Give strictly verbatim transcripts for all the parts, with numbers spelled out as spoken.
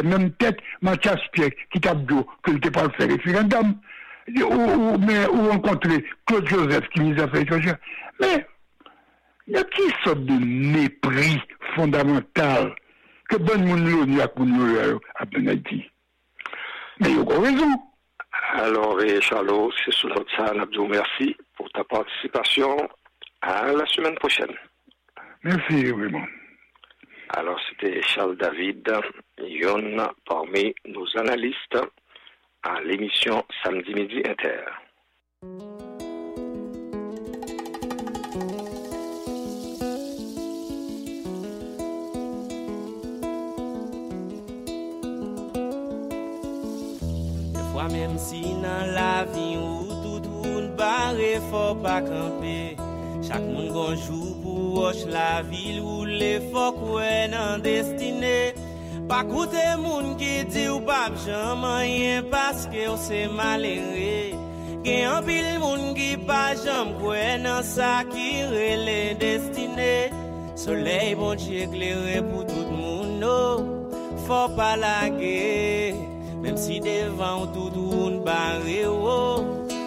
fait même tête Mathias Pierre qui t'a dit que n'était pas faire référendum ou, ou mais ou rencontrer Claude Joseph qui nous a fait étrangère. Mais il y a qui sorte de mépris fondamental que bonne moun l'ONU a connu à Haïti. Mais il y a raison. Alors, et Charlot, c'est sur notre salle, Abdou, merci pour ta participation. À la semaine prochaine. Merci, Raymond. Alors, c'était Charles David, Yon, parmi nos analystes à l'émission Samedi Midi Inter. Même si dans la vie où tout monde barré, faut pas camper. Chaque monde gon jour pour watch la ville où les faut quoi nan destiné. Pas coûter monde qui dit ou pas jamais rien parce que c'est malheureux. Gen un pile monde qui pas jamais quoi nan ça qui relè destiné. Soleil bon Dieu éclairé pour tout le monde. No, faut pas laguer. Même si devant tout le monde barré, oh,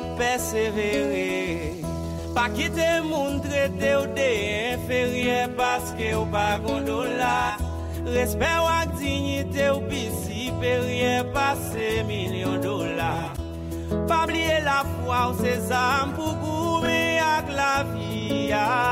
persévérer. Pas quitter moun traité ou de inférieur parce que ou pas gondola. Respect ou dignité ou bi supérieur passer millions dollars. Pas oublier la foi ou ses âmes pour goumer avec la vie.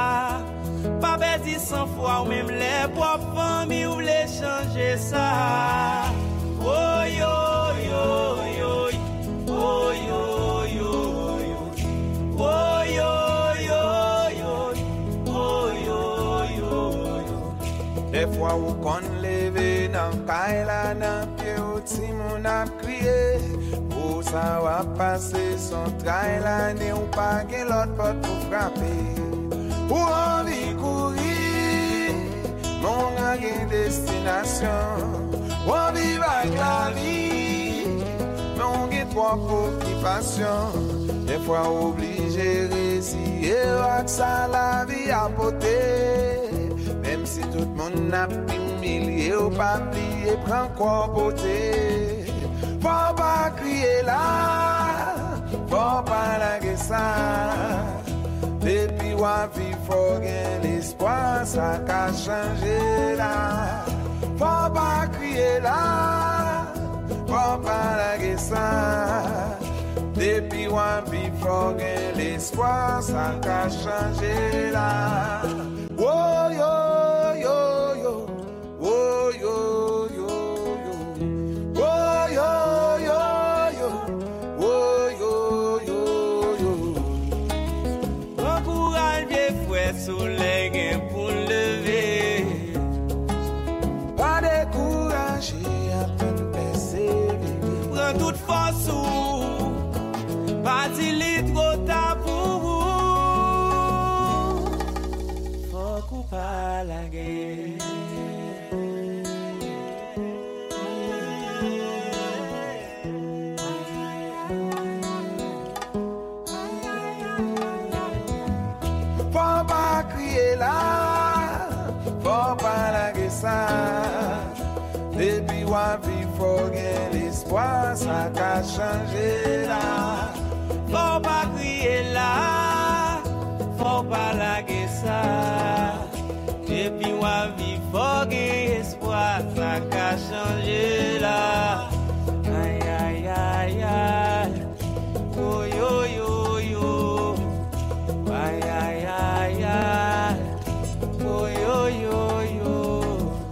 Pas bêtis sans foi ou même les propres familles ou les changer ça. Oh yo yo yo oh yo yo yo oh yo yo yo oh yo yo yo. Des fois où qu'on lève dans kaila dans pied au timon a crié pour ça va passer son trail l'année ou pas que l'autre porte pour frapper ou envie courir mon gagne destination. On vit avec la vie, mais on a trois occupations. Des fois obligé de réussir avec ça la vie à porter. Même si tout le monde a humilié ou pas plié, prend quoi porter. Faut pas crier là, faut pas laguer ça. Depuis la vie, faut gagner l'espoir, ça a changé là. Faut pas crier là, faut pas laguer ça. Depuis one vie, faut gagner l'espoir, ça a changé là. Oh yo yo yo, oh yo yo yo, oh yo yo yo, oh yo yo yo. Bon courage, vieux frère, soleil pour lever. Pas décourager, à peine persévérer. Prends toute force ou pas dit trop tard pour vous. Faut qu'on pas la guerre. Faut pas crier là, faut pas laguer ça. Depuis la vie, faut gagner l'espoir, ça a changé là. Faut pas crier là, faut pas laguer ça. Depuis la vie, faut gagner espoir, ça a changé là. Aïe aïe aïe aïe, oh yo yo yo. Aïe aïe aïe aïe, oh yo yo yo.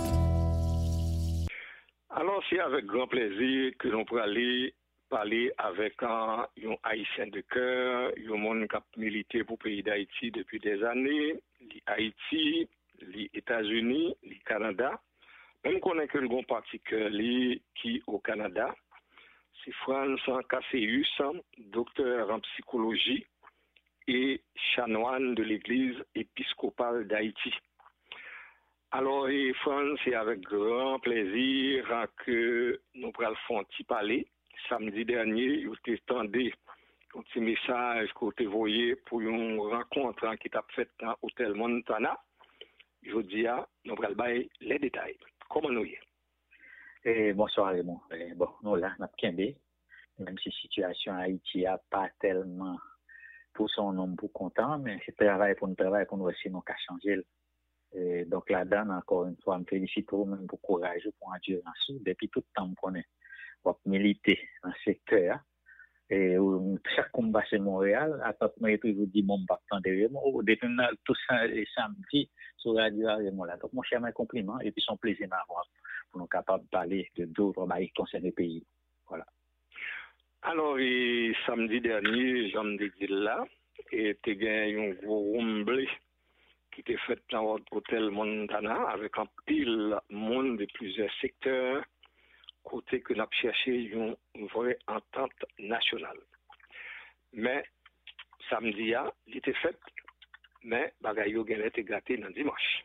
Alors, c'est avec grand plaisir que nous pourrons aller parler avec un, un Haïtien de cœur, un monde qui a milité pour le pays d'Haïti depuis des années, l'Haïti, les États-Unis, le Canada. Même qu'on a que le grand parti qui est au Canada, c'est François Casséus, docteur en psychologie et chanoine de l'Église épiscopale d'Haïti. Alors, et France, c'est avec grand plaisir que nous pourrons faire un petit parler. Samedi dernier, vous avez entendu un petit message que vous avez envoyé pour une rencontre qui t'a faite dans l'hôtel Montana. Je dis, nous pourrons les détails. Comment nous y est? Et bonsoir Raymond. Et bon, nous là, nous avons même si la situation en Haïti n'a pas tellement pour son nombre pour content, mais c'est travail pour nous travail pour nous aussi nous qu'à changer. Et donc là-dedans, encore une fois, je me félicite même pour courage, pour endurance. Depuis tout le temps, je connais. On militer dans le secteur. Et chaque combat c'est Montréal, à part moi, je vous dis, mon partant de Raymond, depuis tout ça, les samedis, sur Radio Raymond là. Donc, mon cher, mes compliments, et puis son plaisir d'avoir pour nous capables de parler de d'autres bails qui concernent le pays. Voilà. Alors, et, samedi dernier, j'en ai dit là, et tu as gagné un gros rumblé qui était fait dans l'hôtel Montana avec un pile monde de plusieurs secteurs, côté que nous avons cherché une, une vraie entente nationale. Mais, samedi, il était fait, mais bagaille a été gâté dans dimanche.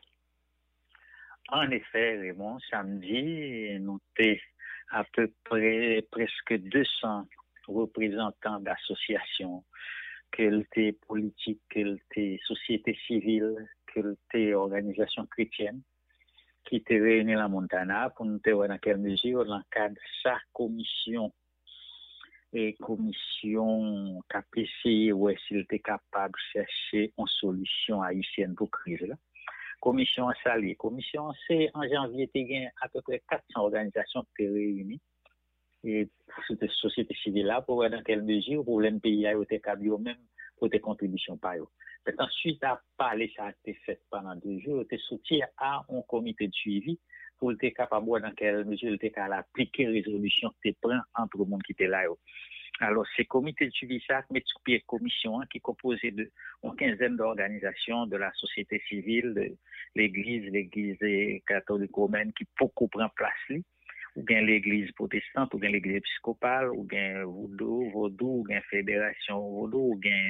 En effet, Raymond, samedi, nous avons à peu près presque deux cents représentants d'associations, qu'elles étaient politiques, qu'elles étaient sociétés civiles, qu'elles étaient organisations chrétiennes, qui étaient réunis à Montana pour nous voir dans quelle mesure, dans le cadre de sa commission et commission K P C, où s'il était capable de chercher une solution haïtienne pour la crise. Là. Commission salée. Commission C, en janvier, il y a à peu près quatre cents organisations qui étaient réunies. Et cette société civile-là, pour voir dans quelle mesure, le problème pays a été câblé même pour des contributions par eux. Ensuite, à parler, ça a été fait pendant deux jours, il a soutien à un comité de suivi pour être capable de voir dans quelle mesure il était capable d'appliquer les résolutions qui étaient prises entre le monde qui était là. Alors, ces comités de suivi, ça met sur pied une commission hein, qui est composée de une quinzaine d'organisations de la société civile, de l'Église, l'Église catholique romaine qui beaucoup prend place là, ou bien l'Église protestante, ou bien l'Église épiscopale, ou bien Vaudou, Vaudou, ou bien Fédération Vaudou, ou bien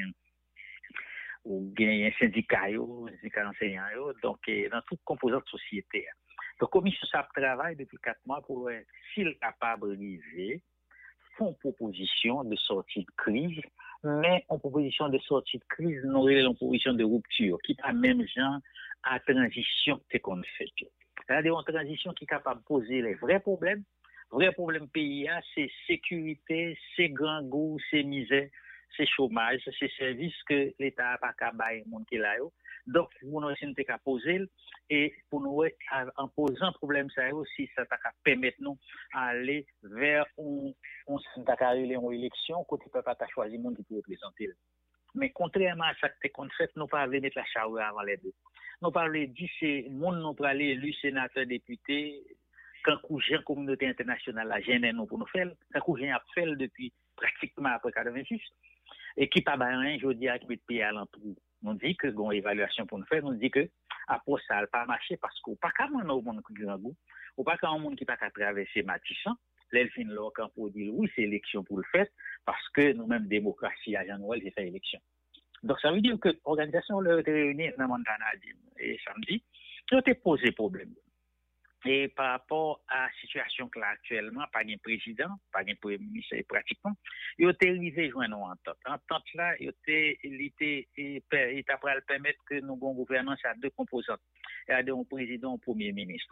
ou bien un syndicat, un syndicat enseignant, donc dans toute composante de société. Donc, la commission ça travaille depuis quatre mois pour s'il est capable de réaliser font proposition de sortie de crise, mais en proposition de sortie de crise, nous avons une proposition de rupture, qui pas même genre à transition que qu'on fait. C'est-à-dire une transition qui est capable de poser les vrais problèmes. Vrais problèmes pays, c'est sécurité, c'est grand goût, c'est misère, c'est chômage, c'est services que l'État n'a pas qu'à bailler le monde qui est là. Donc, nous avons essayé de poser, et pour nous, en posant problème, ça aussi, ça va permettre nous d'aller vers une, une élection, côté le peuple a choisi le monde qui peut représenter. Mais contrairement à ça que tu fait, nous pas mettre la charrue avant les deux. Nous parlons dit c'est le monde nous pas élu sénateur, député, quand la communauté internationale a gêné nous pour nous faire, quand a fait depuis pratiquement après quatre-vingt-six, et qui pas rien, je dis à qui met pays à l'entour. On dit que une évaluation pour nous faire, on dit que après ça n'a pas marché parce qu'on pas qu'à au monde qui grand goût, ou pas qu'à un monde qui pas qu'à traverser Matissan, l'elfin là quand pour dire oui, c'est élection pour le faire parce que nous-mêmes démocratie à Jean-Noël, c'est fait élection. Donc ça veut dire que l'organisation là était réunie dans Montana et samedi, ils ont posé problème. Et par rapport à la situation que là actuellement, pas de président, pas de premier ministre pratiquement, ils ont arrivé à joindre une entente. L'entente là, il était, il était, il était prêt à permettre que nous avons une gouvernance à deux composantes. Il y a un président et un premier ministre.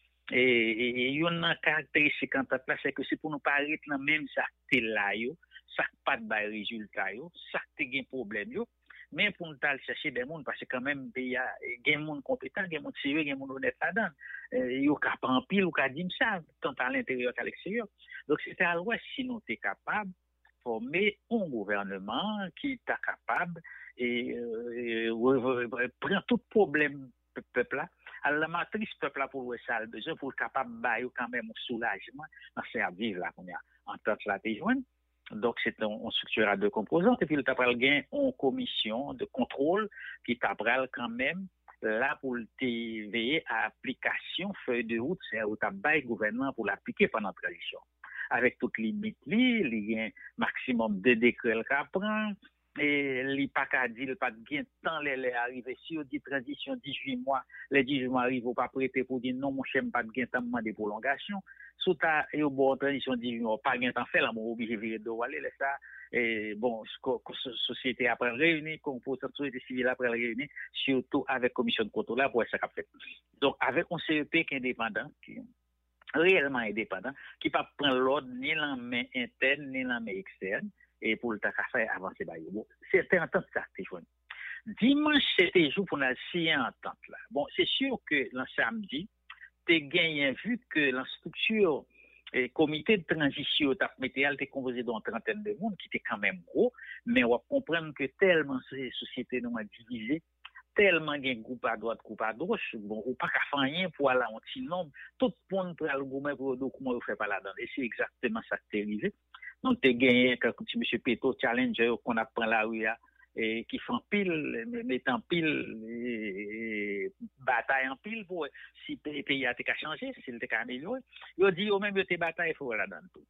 Et il y a une caractéristique en là, c'est que c'est pour nous pas arrêter dans même ça que là, ça pas de résultat, ça que des problèmes. Mais pour nous chercher des gens, parce que quand même, il y a des gens compétents, des gens sérieux, des gens honnêtes là-dedans. Il y a des gens pile ou des gens qui savent, tant à l'intérieur qu'à l'extérieur. Donc, c'était à l'ouest si nous étions capables de former un gouvernement qui est capable et prendre tout problème du peuple-là. Alors, la matrice peuple-là, pour ça, a besoin pour être capable de bailler quand même un soulagement dans ce vivre-là qu'on a en tant que la téjoine. Donc, c'est une structure à deux composantes. Et puis, le Tapral gagne une commission de contrôle qui Tapral quand même là pour veiller à l'application feuille de route, c'est au tabac gouvernement pour l'appliquer pendant la transition. Avec toutes les limites, il y a un maximum de décrets qu'à prendre. Et il n'y a pas qu'à dire, pas de gain de temps, les arriver. Si on dit transition dix-huit mois, les dix-huit mois arrivent, on pas prêter pour dire non, mon cher, pas de gain de temps, de prolongation. Sous ta, et au bon transition dix-huit mois, pas de gain de temps, fait, là, on est obligé de virer de aller, ça. Et bon, société après réunir, composante société civile après réunir, surtout avec commission de contrôle là, pour ça qu'a fait. Donc, avec un C E P qui est indépendant, qui, réellement indépendant, qui ne pas prendre l'ordre ni la main interne, ni la main externe, et pour le temps faire avancer. Bon, c'était en temps ça que je dimanche, c'était jour pour la signer entente là. Bon, c'est sûr que le samedi, tu as gagné vu que la structure et comité de transition météal était composé d'une trentaine de monde qui était quand même gros, mais on va comprendre que tellement ces sociétés nous ont divisé, tellement il y a un groupe à droite, groupe à gauche, bon, ou pas qu'à faire rien pour aller en petit nombre, tout le monde peut aller goumer pour le document, on fait pas là-dedans. Et c'est exactement ça qui est arrivé. Donc, tu as gagné, quand M. Peto, challenger, qu'on apprend la rue, et qui font pile, mettant pile, et, et, bataille en pile pour si le pays a été changé, s'il était amélioré. Il a dit, au même de bataille, il faut là-dedans tout.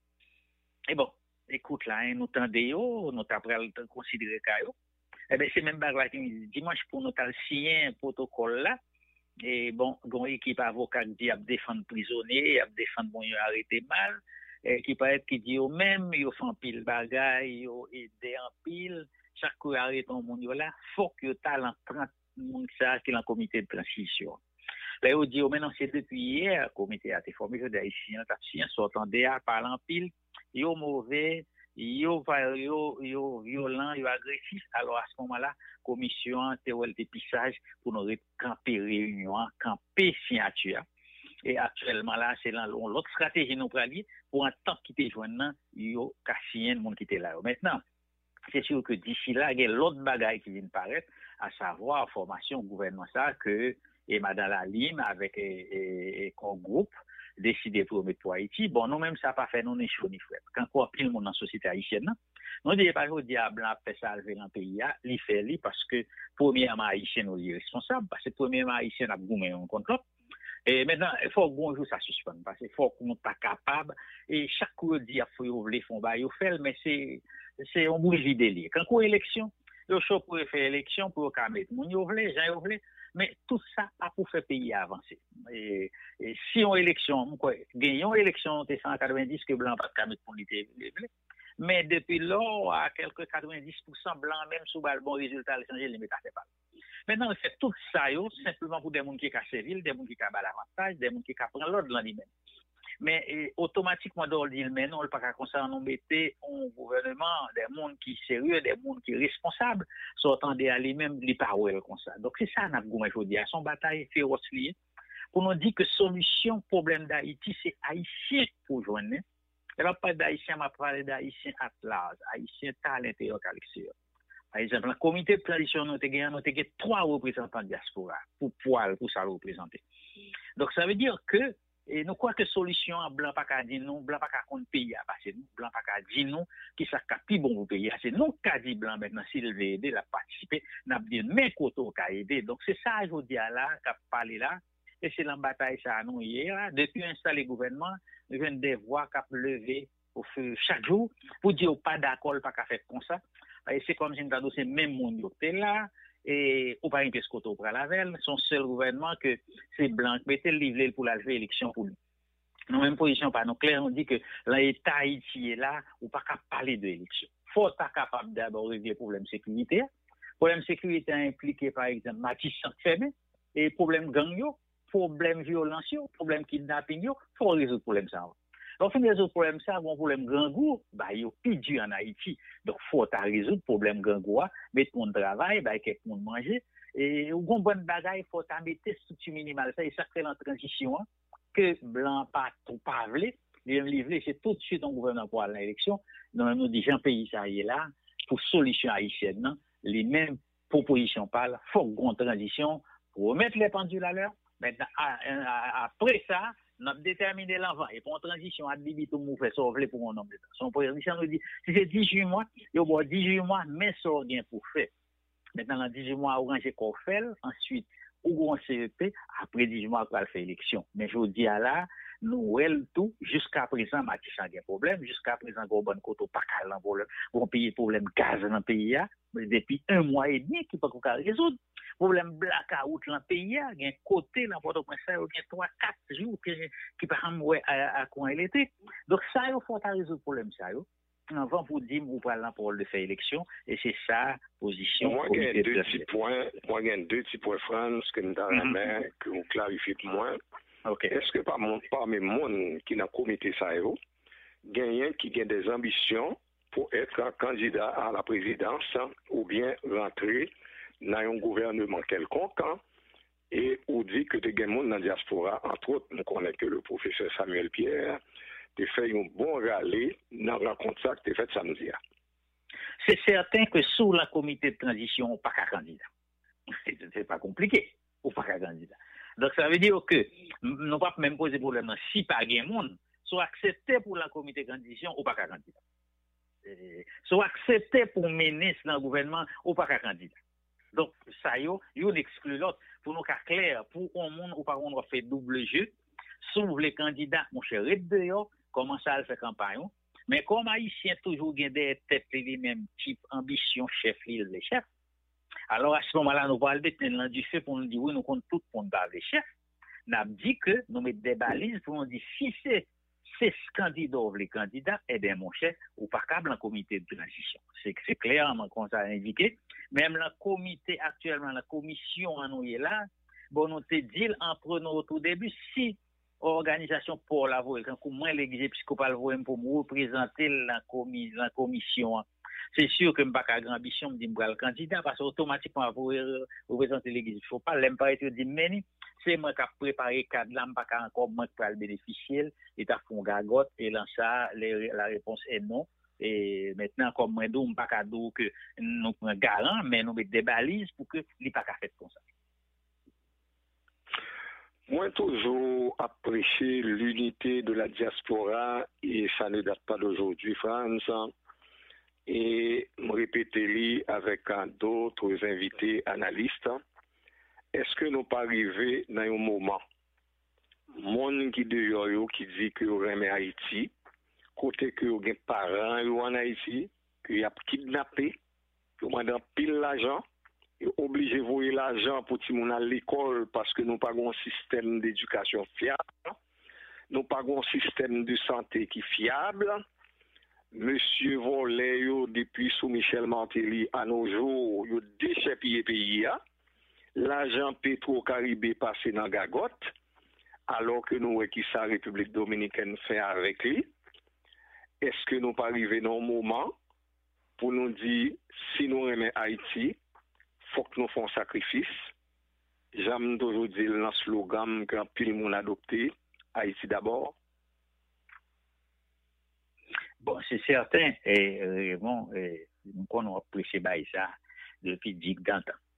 Et bon, écoute là, hein, nous tendons, nous t'apprenons considérer caillou. Eh bien, c'est même bagarre qui me dit, dimanche, pour nous signer un protocole là, et bon, une équipe avocat qui dit, à défendre prisonnier, à défendre bon, il a arrêté mal, et qui peut être qui dit, au même, il fait un pile bagaille, il a aidé en pile, chaque fois arrête un monde là, faut que talent trente monde ça qui est dans comité de transition. Là on dit maintenant c'est depuis hier comité a été formé de haïtiens, haïtiens sortant derrière parlant pile, yo mauvais, yo yo yo violent, yo agressif. Alors à ce moment-là, commission théorie de pissage pour nous camper réunion, camper signature. Et actuellement là, c'est l'autre stratégie nous pralier pour un temps qui était joignant, yo cassien monde qui était là. Maintenant c'est sûr que d'ici là, il y a l'autre bagaille qui vient paraître, à savoir formation gouvernement ça que et Madame Lalim avec et, et, et comme groupe décidé pour mettre pour Haïti. Bon, nous-mêmes ça pas fait non ni chaud ni frais. Quand quoi pile monde dans la société haïtienne, nous disons pas au diable a fait ça lever dans pays là, il fait lui parce que premièrement haïtien nous est responsable parce que premièrement haïtien a goumé un contre l'autre. Et maintenant, il faut que bonjour ça suspende parce qu'il faut qu'on pas capable et chaque fois dit il faut ouvrir fond ba yo fait mais c'est c'est un bougie délire. Quand quoi élection, le choix pour faire élection pour qu'à mettre mon yo vle, j'en yo vle, mais tout ça pas pour faire pays avancer. Et, et si on élection, quoi, gagnons élection t cent quatre-vingt-dix que blanc pas qu'à mettre pour l'ité vle. Mais depuis là à quelques quatre-vingt-dix pour cent blanc même sous bal bon résultat le changer les mettre pas. Maintenant, on fait tout ça yo, simplement pour des gens qui ont servir, des gens qui ont l'avantage, des gens qui ont prendre l'ordre dans lui-même. Mais et, automatiquement, dans le dit, mais non, le pas comme ça, on mettait un gouvernement, des gens qui sont sérieux, des gens qui sont responsables, sortant des lui-même, les paroles comme ça. Donc, c'est ça, nous avons dit, à son bataille féroce liée, pour nous dire que solution, problème d'Haïti, c'est haïtien pour joindre. Et là, pas d'haïtien, mais parler d'haïtien à large, haïtien à l'intérieur, à l'extérieur. Par exemple, le comité de transition, nous avons trois représentants de diaspora pour pouvoir pour ça représenter. Donc, ça veut dire que, et nous croyons que solution à blanc pas qu'à dire nous, blanc pas qu'à compte pays à passer nous, blanc pas qu'à dire nous, qui ça plus bon pour pays. C'est nous qui dit blanc maintenant, s'il veut aider, la participer, n'a dit, mais koto qu'a aider. Donc, c'est ça, je vous dis là, qu'a parlé là, et c'est la bataille ça, nous, hier, depuis installer le gouvernement, nous venons de voir qu'a levé au feu chaque jour, pour dire pas d'accord, pas qu'à faire comme ça. Et c'est comme si nous avons c'est même monde qui est là, et ou pas une pièce côté pour la veille, son seul gouvernement que c'est blanc, mettez le livre pour la lever élection pour lui. Nous même position pas nous clair, on dit que l'État Haïti est là, ou pas capable parler de l'élection. Faut être capable d'abord régler le problème sécuritaire. Problème sécuritaire impliqué par exemple Matisse fermé, et problème gang yo, problème violence yo, problème kidnapping yo, faut résoudre le problème ça. Donc, fin résoudre le problème, ça, un problème gangou, bah, il y a plus dur en Haïti. Donc, il faut résoudre le problème gangou, mettre mon travail, bah, quelqu'un monde manger. Et, ou, bon, bonne bagaille, il faut mettre structure minimale. Ça, et ça fait la transition, que blanc, pas, tout pas vlé, livrer, c'est tout de suite un gouvernement pour aller à l'élection. Nous, nous disons, pays, ça y est là, pour solution haïtienne, non? Les mêmes propositions parlent, il faut une transition pour remettre les pendules à l'heure. Maintenant, après ça, nous avons déterminé l'envoi. Et pour une transition, à dix tout le monde fait sauver pour un homme de temps. Son président nous dit, si c'est dix-huit mois, il y a dix-huit mois, mais ça rien pour faire. Maintenant, dans dix-huit mois, on range qu'on fait, ensuite, on C E P, après dix-huit mois, on va faire élection. Mais je vous dis à là, nous, elle, tout, jusqu'à présent, Matisse a un problème, jusqu'à présent, on a un côté pas calme, on paye problème gaz dans le pays, depuis un mois et demi, qui peut pas résoudre. Problème blackout dans le pays, il y a un côté, dans Port-au-Prince, il y a trois, quatre jours qui peuvent à quoi il était. Donc, ça, il faut résoudre le problème, ça. Avant, vous dites, vous parlez pour le faire élection, et c'est ça, position. Moi, il y a deux petits points, moi, il y a deux petits points, France, que nous avons la main, que vous clarifiez pour moi. Okay. Est-ce que parmi parmi les gens qui ont comité ça, gagnent qui ont des ambitions pour être candidat à la présidence ou bien rentrer dans un gouvernement quelconque et on dit que des gens dans la diaspora, entre autres, nous connaissons que le professeur Samuel Pierre, a fait un bon rallye dans la rencontre ça qui a fait samedi. C'est certain que sous la comité de transition, on n'a pas qu'à candidat. C'est pas compliqué, on n'a pas qu'à candidat. Donc ça veut dire que nous n'avons pas même posé problème si pas de monde, soit accepté pour la comité de transition ou pas qu'à candidat. Soit accepté pour mener dans le gouvernement ou pas qu'à candidat. Donc ça y est, il exclut l'autre. Pour nous faire clair, pour un monde ou pas on va faire double jeu, sauf les candidats, mon cher, dehors, commence à faire campagne. Mais comme Haïtien toujours gagne des têtes les mêmes type ambition chef l'île les chefs. Alors à ce moment-là nous allons détenir du fait pour nous dire oui nous comptons tout pour nous les chefs. Nous avons dit que nous mettons des balises pour nous dire si c'est ces candidats ou les candidats, eh bien mon chef ou pas câble en comité de transition. C'est c'est clairement comme ça indiqué. Même le comité actuellement la commission en nous est là. Bon nous te dit en prenant au tout début si organisation pour la voix quand moins l'exécutif pour me représenter la commission la commission c'est sûr que m'pas grand ambition me dit le candidat parce automatiquement pour représenter l'église il faut pas l'aime pas être dit mais c'est moi qui a préparé cadre là m'pas encore moi pour le bénéficier et t'a font gagote et là ça la réponse est non et maintenant comme moi d'où m'pas cadeau que nous prend garant mais nous met des balises pour que il pas fait comme ça. Moi, toujours apprécié l'unité de la diaspora et ça ne date pas d'aujourd'hui, France. Et me répéter avec d'autres invités analystes. Est-ce que nous pas arrivé dans un moment, monde qui dehors qui dit que vous aimez Haïti, côté que vous avez parents en Haïti, que vous avez kidnappé, que vous avez pile l'argent. Obligé de voyer l'argent pour tout le monde à l'école parce que nous n'avons pas un système d'éducation fiable, nous n'avons pas un système de santé qui est fiable. Monsieur Volé, depuis sous Michel Martelly à nos jours, il a déchépillé le pays. L'argent Petro-Caribé passé dans la gagotte, alors que nous, qui sa République dominicaine fait avec lui. Est-ce que nous pas arrivé dans un moment pour nous dire si nous aimons Haïti, faut que nous fassions un sacrifice. J'aime toujours dire dans le slogan que pile monde adopté, Haïti d'abord. Bon, c'est certain, et euh, bon, et, nous avons apprécié ça depuis dix ans.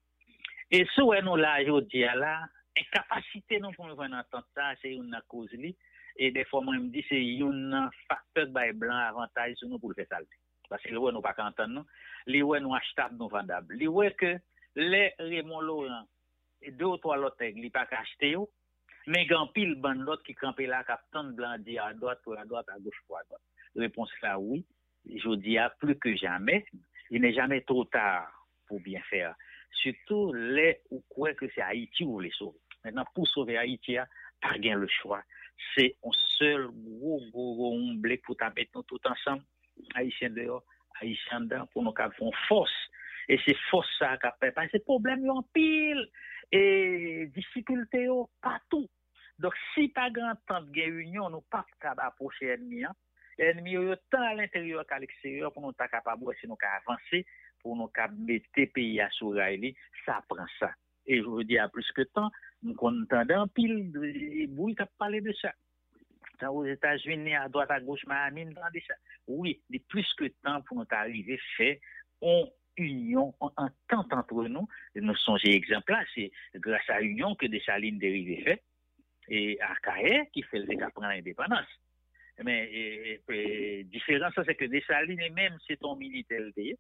Et si nous là, aujourd'hui, là, incapacité nous pour nous entendre ça, c'est une cause li. Et des fois, moi, je me dis, c'est un facteur de blanc avantage sur nous pour le faire salver. Parce que nous ne pas entendre nous, les ouais nous achetables, nous vendables. Les ouais que les Raymond Laurent et deux ou trois autres ils pas acheter mais grand pile bande l'autre qui campé là capitaine blanc dit à droite pour à droite à gauche pour à droite. Réponse là oui, je dis à plus que jamais, il n'est jamais trop tard pour bien faire. Surtout les ou quoi que c'est Haïti ou les sauver. Maintenant pour sauver Haïti, pas gain le choix. C'est un seul gros gros gros blé pour taper nous tout ensemble Haïtiens dehors, Haïtiens dedans pour nous faire force. Et c'est force ça qui a fait. Parce que c'est problème en pile. Et difficulté partout. Donc, si pas grand temps de réunion, nous pas capable d'approcher l'ennemi. L'ennemi est tant à l'intérieur qu'à l'extérieur pour nous être capable de nous avancer, pour nous mettre le pays à sourailler. Ça prend ça. Et je veux dire, plus que temps, nous entendons en pile de bouille qui a parlé de ça. Aux États-Unis, à droite, à gauche, Miami, nous entendons ça. Oui, il y a plus que temps pour nous arriver fait. On union, en entente entre nous, nous sommes exemplaires, c'est grâce à l'union que Dessalines dérivé fait, et à Cahet qui fait le décap prendre l'indépendance. Mais et, et, et, différence, c'est que Dessalines, même c'est ton militaire,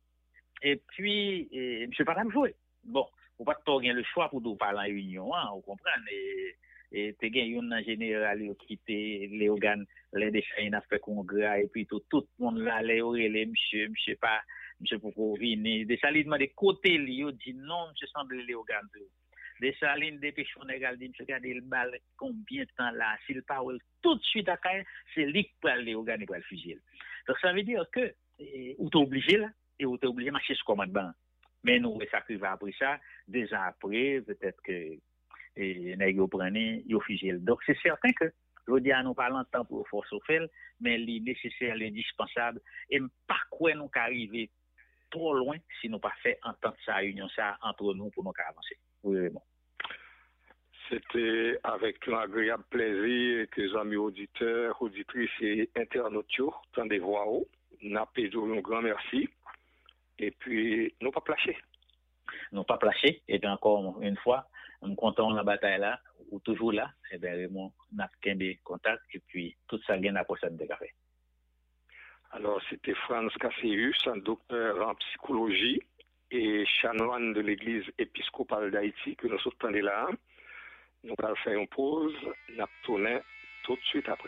et puis, et, M. Param joué. Bon, vous pas toujours le choix pour nous parler en union, hein, vous comprenez, et tu as un général qui était Léogane, les déchets, a fait congrès, et puis tout, tout le monde là, les les monsieur, monsieur pas, monsieur Poukovine, des salines de côté, il dit non, monsieur semble Léogane. Des salines, des péchons, égal, dit monsieur, regardez le bal, combien de temps là, s'il parle tout de suite à Caen, c'est lui qui peut Léogane et pour le fusil. Donc ça veut dire que, ou t'es obligé là, et ou t'es obligé de marcher sur commandement. Mais nous, ça qui va après ça, deux ans après, peut-être que et nèg yo prenne, yo fusille. Donc c'est certain que je dis à nous pas longtemps pour force au fait, mais il est nécessaire, indispensable et pas quoi nous arriver trop loin si nous pas fait entendre ça union ça entre nous pour nous avancer. Oui, bon. C'était avec un agréable plaisir que les amis auditeurs, auditrices et internautes, tant des voix haut, n'a pas un grand merci. Et puis, nous pas placer. Nous pas placer. Et puis encore une fois, nous comptons la bataille là, ou toujours là, et bien, Raymond, n'a qu'un des contacts, et puis tout ça vient à prochaine de café. Alors, c'était Franz Cassius, un docteur en psychologie et chanoine de l'église épiscopale d'Haïti, que nous sommes là. Nous allons faire une pause, nous tournons tout de suite après.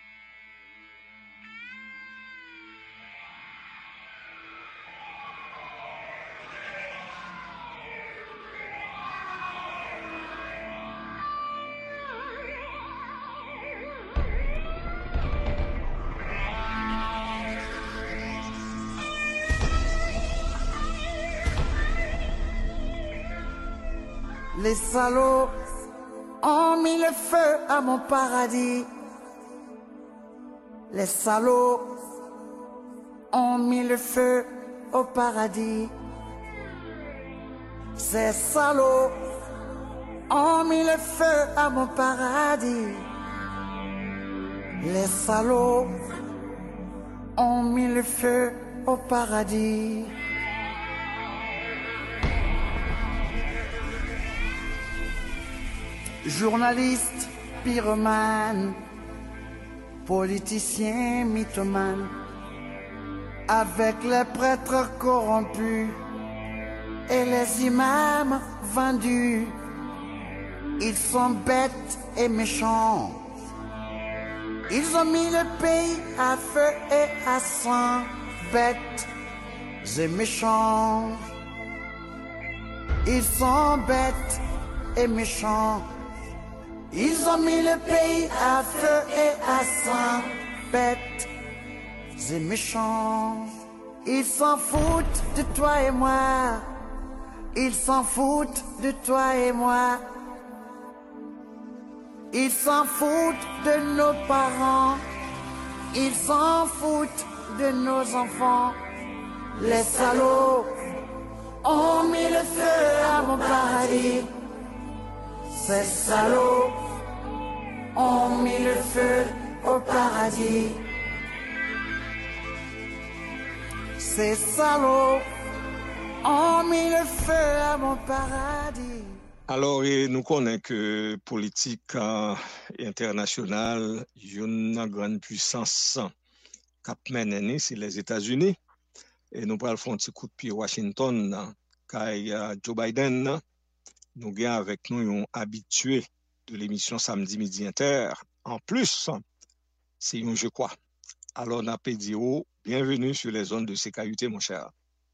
Les salauds ont mis le feu à mon paradis. Les salauds ont mis le feu au paradis. Ces salauds ont mis le feu à mon paradis. Les salauds ont mis le feu au paradis. Journalistes, pyromanes, politiciens, mythomanes, avec les prêtres corrompus et les imams vendus, ils sont bêtes et méchants. Ils ont mis le pays à feu et à sang, bêtes et méchants. Ils sont bêtes et méchants. Ils ont mis le pays à feu et à sang, bêtes et méchants. Ils s'en foutent de toi et moi. Ils s'en foutent de toi et moi. Ils s'en foutent de nos parents. Ils s'en foutent de nos enfants. Les salauds ont mis le feu à mon paradis. Ces salauds ont mis le feu au paradis. Ces salauds ont mis le feu à mon paradis. Alors, nous connaissons que politique euh, internationale, une grande puissance cap mené, c'est les États-Unis. Et nous parlons un petit coup de pied Washington, car Joe Biden, nous avons avec nous un habitué de l'émission Samedi Midi Inter. En plus, c'est un je crois. Alors, on a dit bienvenue sur les zones de C K U T, mon cher.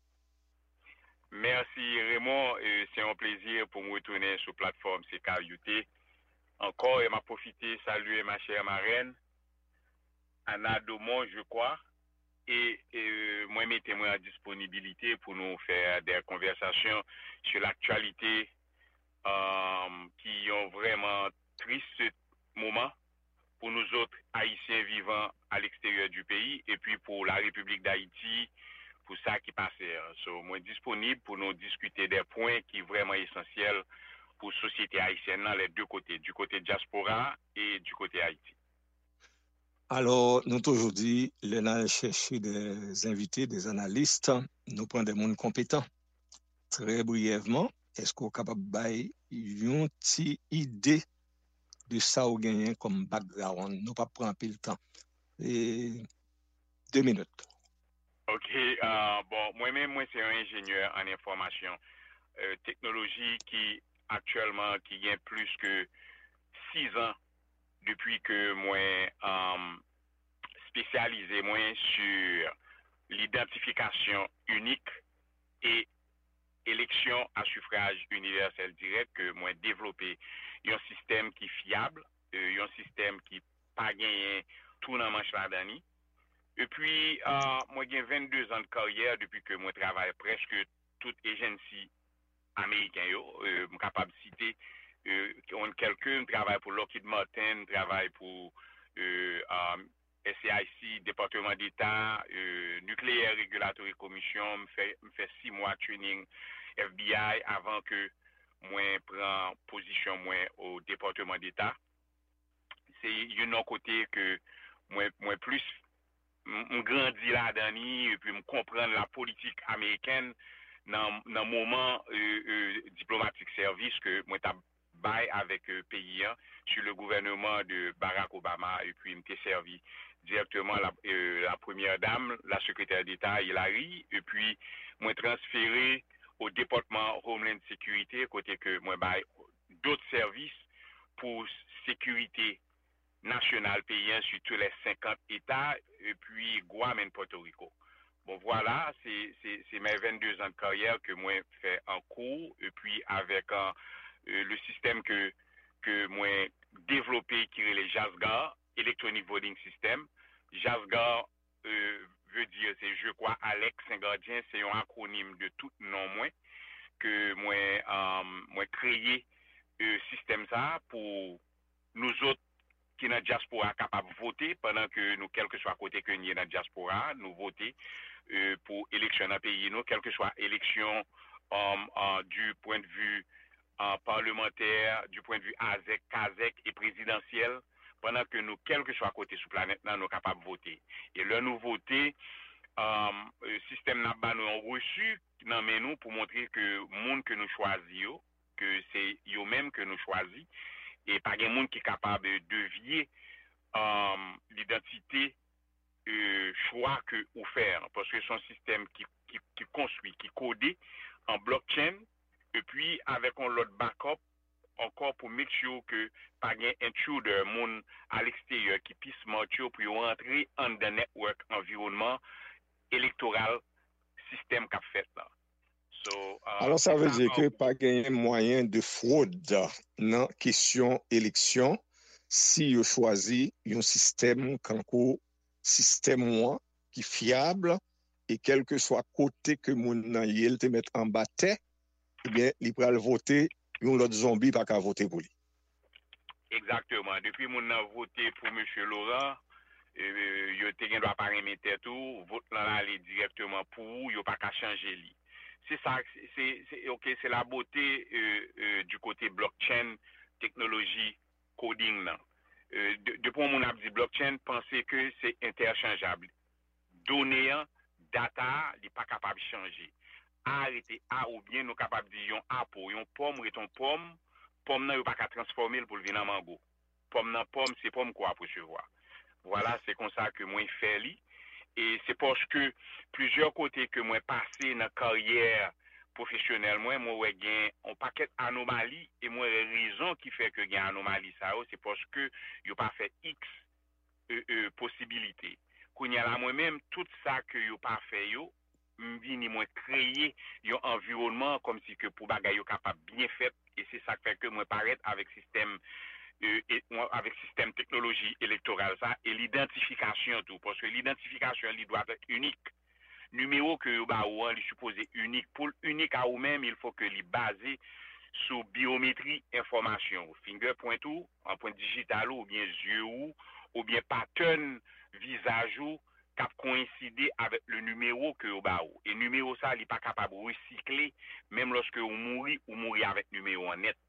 Merci Raymond, et c'est un plaisir pour me retourner sur la plateforme C K U T. Encore, et m'a profité saluer ma chère marraine, Anna Domon, je crois, et, et moi, mettez-moi à disponibilité pour nous faire des conversations sur l'actualité euh, qui ont vraiment triste ce moment pour nous autres Haïtiens vivant à l'extérieur du pays et puis pour la République d'Haïti, pour ça qui passe. So, moi disponible pour nous discuter des points qui sont vraiment essentiels pour la société haïtienne dans les deux côtés, du côté diaspora et du côté Haïti. Alors, nous aujourd'hui, nous allons chercher des invités, des analystes, nous prenons des gens compétents. Très brièvement, est-ce qu'on est capable de bailler une petite idée de ça ou gagner comme background? Nous ne pas prendre plus le temps. Et deux minutes. Ok, euh, bon, moi-même, moi, c'est un ingénieur en information euh, technologie qui actuellement qui gagne plus que six ans depuis que moi euh, spécialisé moi sur l'identification unique et élection à suffrage universel direct que moi développé un système qui est fiable, euh, un système qui pas gagné tout dans manche la dernière. Et puis, euh, moi, j'ai vingt-deux ans de carrière depuis que moi travaille presque toute agency américaine. Euh, je suis capable de citer euh, on quelqu'un travaille pour Lockheed Martin, travaille pour euh, um, S C I C, département d'État, euh, Nuclear Regulatory Commission, me fait me fait six mois training F B I avant que moi prend position moi au département d'État. C'est une autre côté que moi moi plus me grandi là-dedans et puis me comprendre la politique américaine dans dans moment euh, euh, diplomatique service que moi t'a bail avec euh, pays hein, sur le gouvernement de Barack Obama et puis m'était servi directement la, euh, la première dame, la secrétaire d'État Hillary et puis moi transféré au département Homeland Security côté que moi bail d'autres services pour sécurité nationale paysan sur tous les cinquante États et puis Guam et Porto Rico. Bon voilà, c'est c'est c'est mes vingt-deux ans de carrière que moi fait en cours et puis avec euh, euh, le système que que moi développé qui est le JASGAR, Electronic Voting System. JASGAR euh, veut dire c'est je crois Alex Saint-Gardien, c'est un acronyme de tout nom moi que moi euh, moi créé euh, système ça pour nous autres qui dans diaspora capable de voter pendant que nous quel que soit côté que nous dans diaspora nous voter euh, pour élection dans pays nous quelle que soit élection um, uh, du point de vue uh, parlementaire du point de vue A Z E C, K Z E C et présidentiel pendant que nous quel que soit côté sous planète nous capable de voter et le nous voter um, le système n'a pas nous reçu dans nous pour montrer que monde que nous choisissons que c'est eux même que nous choisissons et pas de monde qui est capable de dévier um, l'identité euh, choix que ou faire parce que son système qui qui qui construit qui codé en blockchain et puis avec un lot backup encore pour make sure que pas de intruder monde à l'extérieur qui puisse mentir pour rentrer en the network environnement électoral système qu'a fait là. So, uh, Alors, ça veut dire que pas gagner moyen de fraude dans question élection si vous choisi un système kanko système moi qui fiable et quel que soit côté que mon yel te mettre en bataille, eh bien, il pourra voter un autre zombie pas qu'à voter pour lui. Exactement. Depuis mon a voté pour M. Laurent, euh, yo te gen doit pas remettre tout, vote là aller directement pour, yo pas qu'à changer lui. C'est ça, c'est, c'est, ok, c'est la beauté euh, euh, du côté blockchain, technologie, coding. Euh, de, depuis mon a dit blockchain, pensez que c'est interchangeable. Données, data, il n'est pas capable de changer. Arrêter A ou bien nous capable de dire A pour une pomme ou une pomme, pomme n'a pas qu'à transformer pour le venir en mango. Pomme n'a pomme, c'est pomme quoi pour recevoir. Voilà, c'est comme ça que moi fais li. Et c'est parce que plusieurs côtés que moi passé dans carrière professionnelle moi moi gain un paquet anomalie et moi raison qui fait que gain anomalie ça c'est parce que yo pas fait X euh, euh, possibilités. Qu'on y a là moi même tout ça que yo pas fait yo m'vini moi créer un environnement comme si que pour bagay yo capable bien fait et c'est ça qui fait que moi paraître avec système Euh, et, avec système technologie électorale ça et l'identification tout parce que l'identification il doit être unique numéro que bah ou il supposé unique pour unique à ou même il faut que il basé sur biométrie information fingerprint ou empreinte digitale ou bien yeux ou ou bien pattern visage ou qui coïncider avec le numéro que bah ou et numéro ça il pas capable de recycler même lorsque on mourit ou mourir avec numéro en net.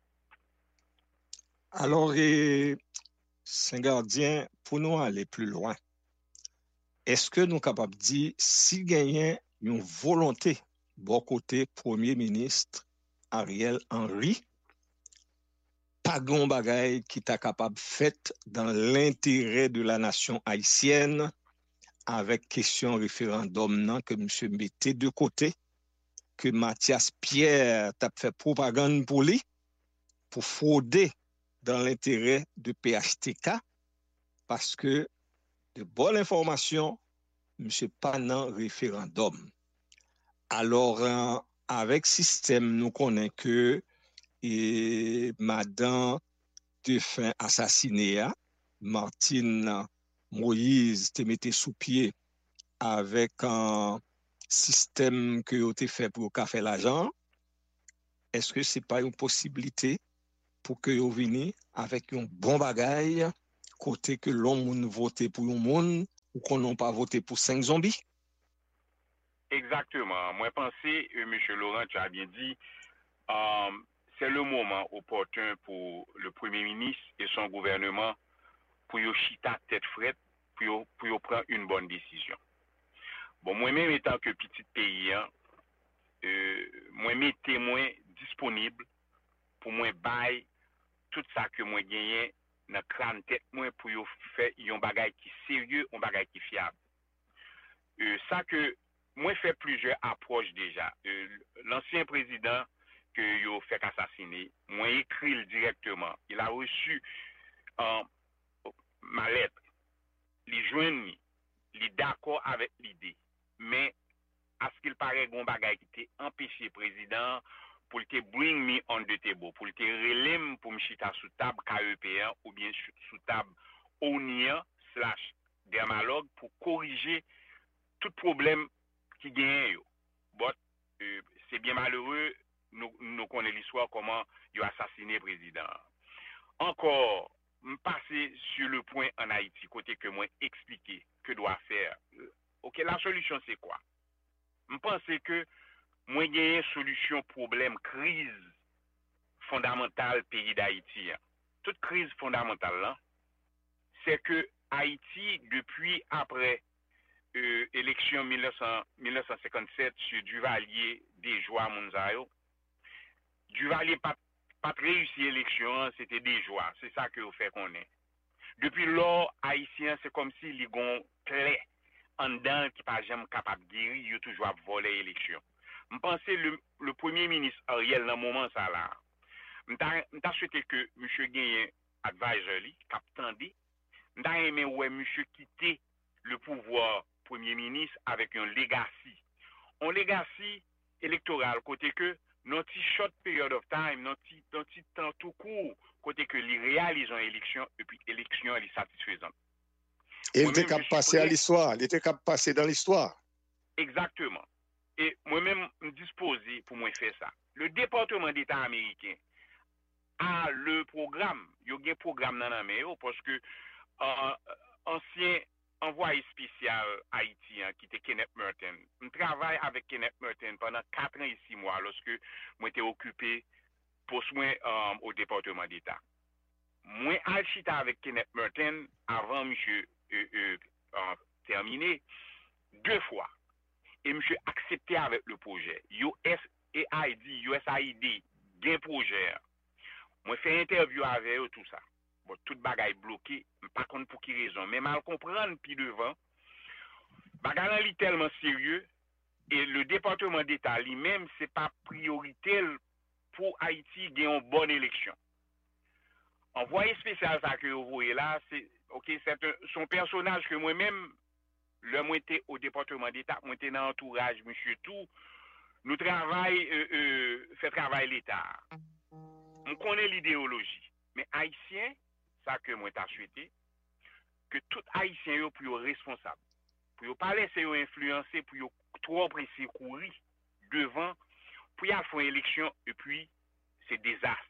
Alors, et, Saint-Gardien, pour nous aller plus loin, est-ce que nous sommes capables de dire si gagnait une volonté, bon côté Premier ministre Ariel Henry, pas grand bagay qui est capable de faire dans l'intérêt de la nation haïtienne avec question référendum non, que M. mettait de côté, que Mathias Pierre t'a fait propagande pour lui, pour frauder dans l'intérêt de P H T K, parce que de bonnes informations, M. pas dans référendum. Alors, euh, avec système, nous connaissons que et Madame de fin assassinée, Martine Moïse te mettait sous pied avec un système que vous avez fait pour faire l'argent. Est-ce que ce n'est pas une possibilité pour que vous veniez avec un bon bagage, côté que l'homme vote pour un monde, ou qu'on n'a pas voté pour cinq zombies? Exactement. Moi, pensez, euh, M. Laurent, tu as bien dit, euh, c'est le moment opportun pour le Premier ministre et son gouvernement pour y chita tête frette, pour pour prendre une bonne décision. Bon, moi-même, étant que petit pays, hein, euh, moi-même témoin disponible pour moi bail tout ça que moi gagne dans crâne tête moi pour yo faire un bagage qui sérieux, un bagage qui fiable. Euh, ça que moi fait plusieurs approches déjà. Euh, l'ancien président que yo fait assassiner, moi écrit directement. Il a reçu euh, ma lettre. Il joint, il est d'accord avec l'idée. Mais à ce qu'il paraît gon bagay qui était empêché président pour te bring me on the table, pour te relève pour me chita sous table K E P un ou bien sous table O N I A slash dermalogue pour corriger tout problème qui gagne. Bon, euh, c'est bien malheureux, nous, nous connaissons l'histoire comment il a assassiné le président. Encore, me passer sur le point en Haïti, côté que moi expliquer que doit faire. Ok, la solution c'est quoi? Je pense que moi j'ai une solution problème crise fondamentale pays d'Haïti. Toute crise fondamentale là, c'est que Haïti depuis après euh, élection mille neuf cent cinquante-sept sur Duvalier des joies Monzayo, Duvalier pas pas réussi l'élection, c'était des joies, c'est ça que vous fait qu'on est. Depuis lors haïtien c'est comme si les gon clé en dedans qui pas jamais capable de guérir, il toujours voler l'élection. Je pense le, le premier ministre Ariel dans moment ça là. M'ta souhaité que monsieur Gagné advisor li, capitaine dit, m'ta aimé ouais monsieur quitter le pouvoir premier ministre avec un legacy. Un legacy électoral côté que notre short period of time, notre notre temps tout court côté que les réalisent une élection et puis élection elle est satisfaisante. Il était capable de passer à l'histoire, il était capable de passer dans l'histoire. Exactement. Et moi-même, je suis disposé pour moi faire ça. Le département d'État américain a le programme, il y a un programme dans la main, parce que euh, ancien envoyé spécial haïtien qui était Kenneth Merton, je travaille avec Kenneth Merton pendant quatre ans et six mois lorsque moi j'étais occupé pour moi euh, au département d'État. Moi, j'ai avec Kenneth Merton avant monsieur euh, euh, euh, terminé deux fois. Et monsieur accepté avec le projet. U S A I D, U S A I D, gain projet. Moi fait interview avec eux tout ça. Bon, tout bagaille bloqué, pas contre pour qui raison, mais mal comprendre puis devant. Bagaille est tellement sérieux et le département d'État lui-même c'est pas priorité pour Haïti gagner une bonne élection. Envoyé spécial ça que vous voyez là, c'est OK, c'est un, son personnage que moi-même le moi était au département d'État, moi était dans l'entourage, monsieur tout, nous travaillons, euh, euh, fait travail l'État. On connaît l'idéologie. Mais haïtien, ça que moi t'ai souhaité, que tout haïtien yo pour responsable. Pour yo pas laisser yo influencer, pour yo trop pressé courir devant, pour y faire une élection et puis c'est désastre.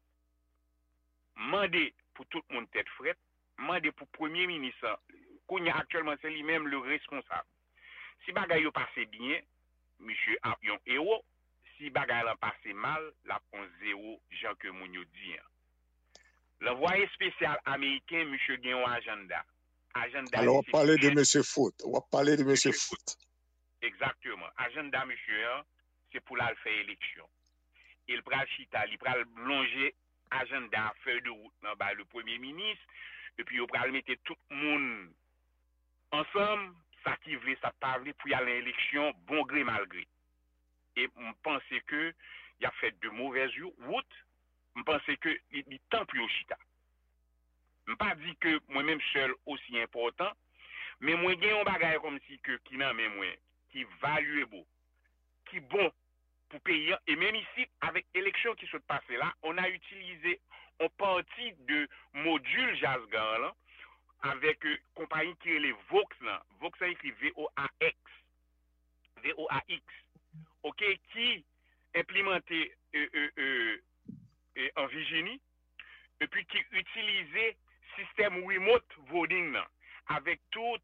Mandé pour tout le monde tête frette, mandé pour premier ministre, qu'on a actuellement c'est lui-même le responsable. Si bagay yo passe bien, monsieur a un héros. Si bagay la passe mal, la on zéro, Jean que moun yo dit. L'envoyé spécial américain, monsieur gen un agenda. Agenda. Alors, on va parler de monsieur Foot. On va parler de monsieur Foot. Exactement. Agenda, monsieur, c'est pour la faire élection. Il pral chita, il pral longer agenda, feuille de route, nan, bah, le premier ministre, et puis il pral mettre tout le monde ensemble, ça qui veut, ça pas veut, pour y aller à l'élection, bon gré, mal gré. Et on pensait que il a fait de mauvaises routes. Je pensais que il est temps pour chita. Je ne pas dit que moi-même seul aussi important, mais moi j'ai un bagage comme si que qui n'a même moi qui valuable, qui bon pour payer. Et même ici avec l'élection qui se passe là, on a utilisé une partie de module Jazgan là avec euh, compagnie qui est les Vox là, Vox a écrit V O A X, V O A X. OK, qui implémenté euh, euh, euh, en Virginie et puis qui utilisait système remote voting nan, avec tout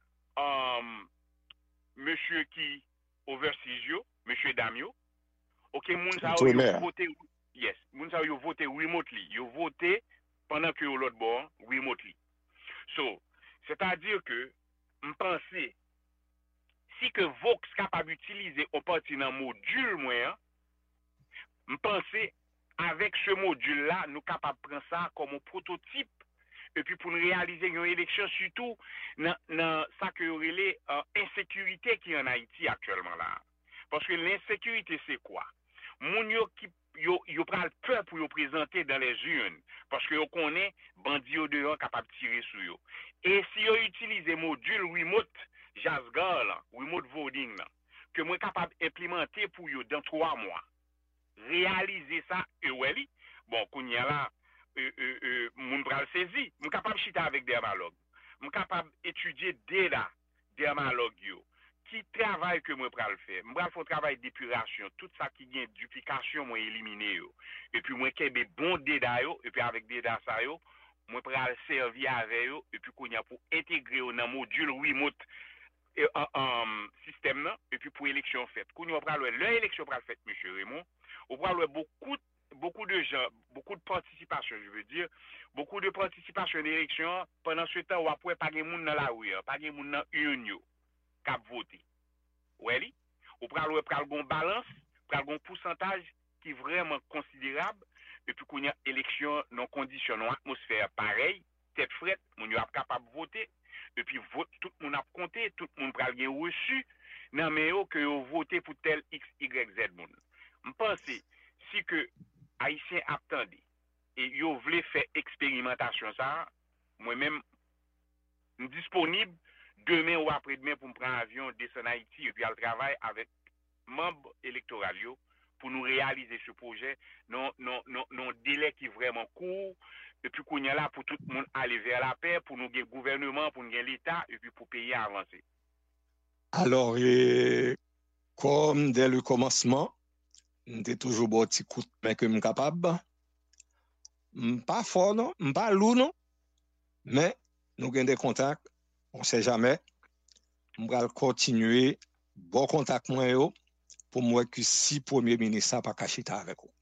um, monsieur qui overseas yo, monsieur Damio. OK, moun sa yo voté yes, moun sa yo voté remotely, yo voté pendant que l'autre bord remotely. So, c'est-à-dire que me penser si que Vox capable d'utiliser au parti dans module moi, me penser avec ce module là, nous capable prendre ça comme un prototype et puis pour nous réaliser une élection surtout dans dans ça que relé euh, insécurité qui en Haïti actuellement là. Parce que l'insécurité c'est quoi? Moun yo qui yo yo pral peur pour yo présenter dans les urnes parce que yo connaît bandi yo dehors capable tirer sur yo. Et si yo utilise module remote Jasgal, remote voting là, que moi capable implémenter pour yo dans trois mois. Réaliser ça et ouais, bon kounya là euh euh euh moun pral saisi, moi capable chita avec dermatologue. Moi capable étudier data dermatologue yo. Qui travail que moi pral faire? Moi pral faire travail d'épuration, tout ça qui gagne duplication moi éliminer yo. Et puis moi kebe bon data yo et puis avec data ça yo, moi pral servir avec yo et puis kounya pour intégrer dans module remote et un um, système là et puis pour élection faite. Kounya pral l'élection pral faite monsieur Raymond, on pral beaucoup beaucoup de gens, beaucoup de participation, je veux dire, beaucoup de participation d'élection pendant ce temps où après pas de monde dans la rue, pas de monde dans une cap voter. Oui, ou pral ou pral gon balance, pral gon pourcentage qui est vraiment considérable et puis qu'on y a élection non condition non atmosphère pareil, tête frette, mon yo capable voter et puis vote tout le monde a compté, tout le monde pral gen reçu nan mais yo que yo voter pour tel X Y Z monde. Je pense si que haïtien attendait et yo voulait faire expérimentation ça, moi même disponible demain ou après-demain pour me prendre avion, descendre en Haïti et puis aller travailler avec membres électoraux pour nous réaliser ce projet non non non non délai qui est vraiment court et puis qu'on y a là pour tout le monde aller vers la paix, pour nous gagner gouvernement, pour nous gagner l'État et puis pour payer avancer. Alors et, comme dès le commencement, j'étais toujours bon petit coup de main que je suis capable. Pas fort non, pas lourd non, mais nous avons des contacts. On ne sait jamais. On va continuer bon contact moi yo pour moi que si premier ministre pas caché avec vous.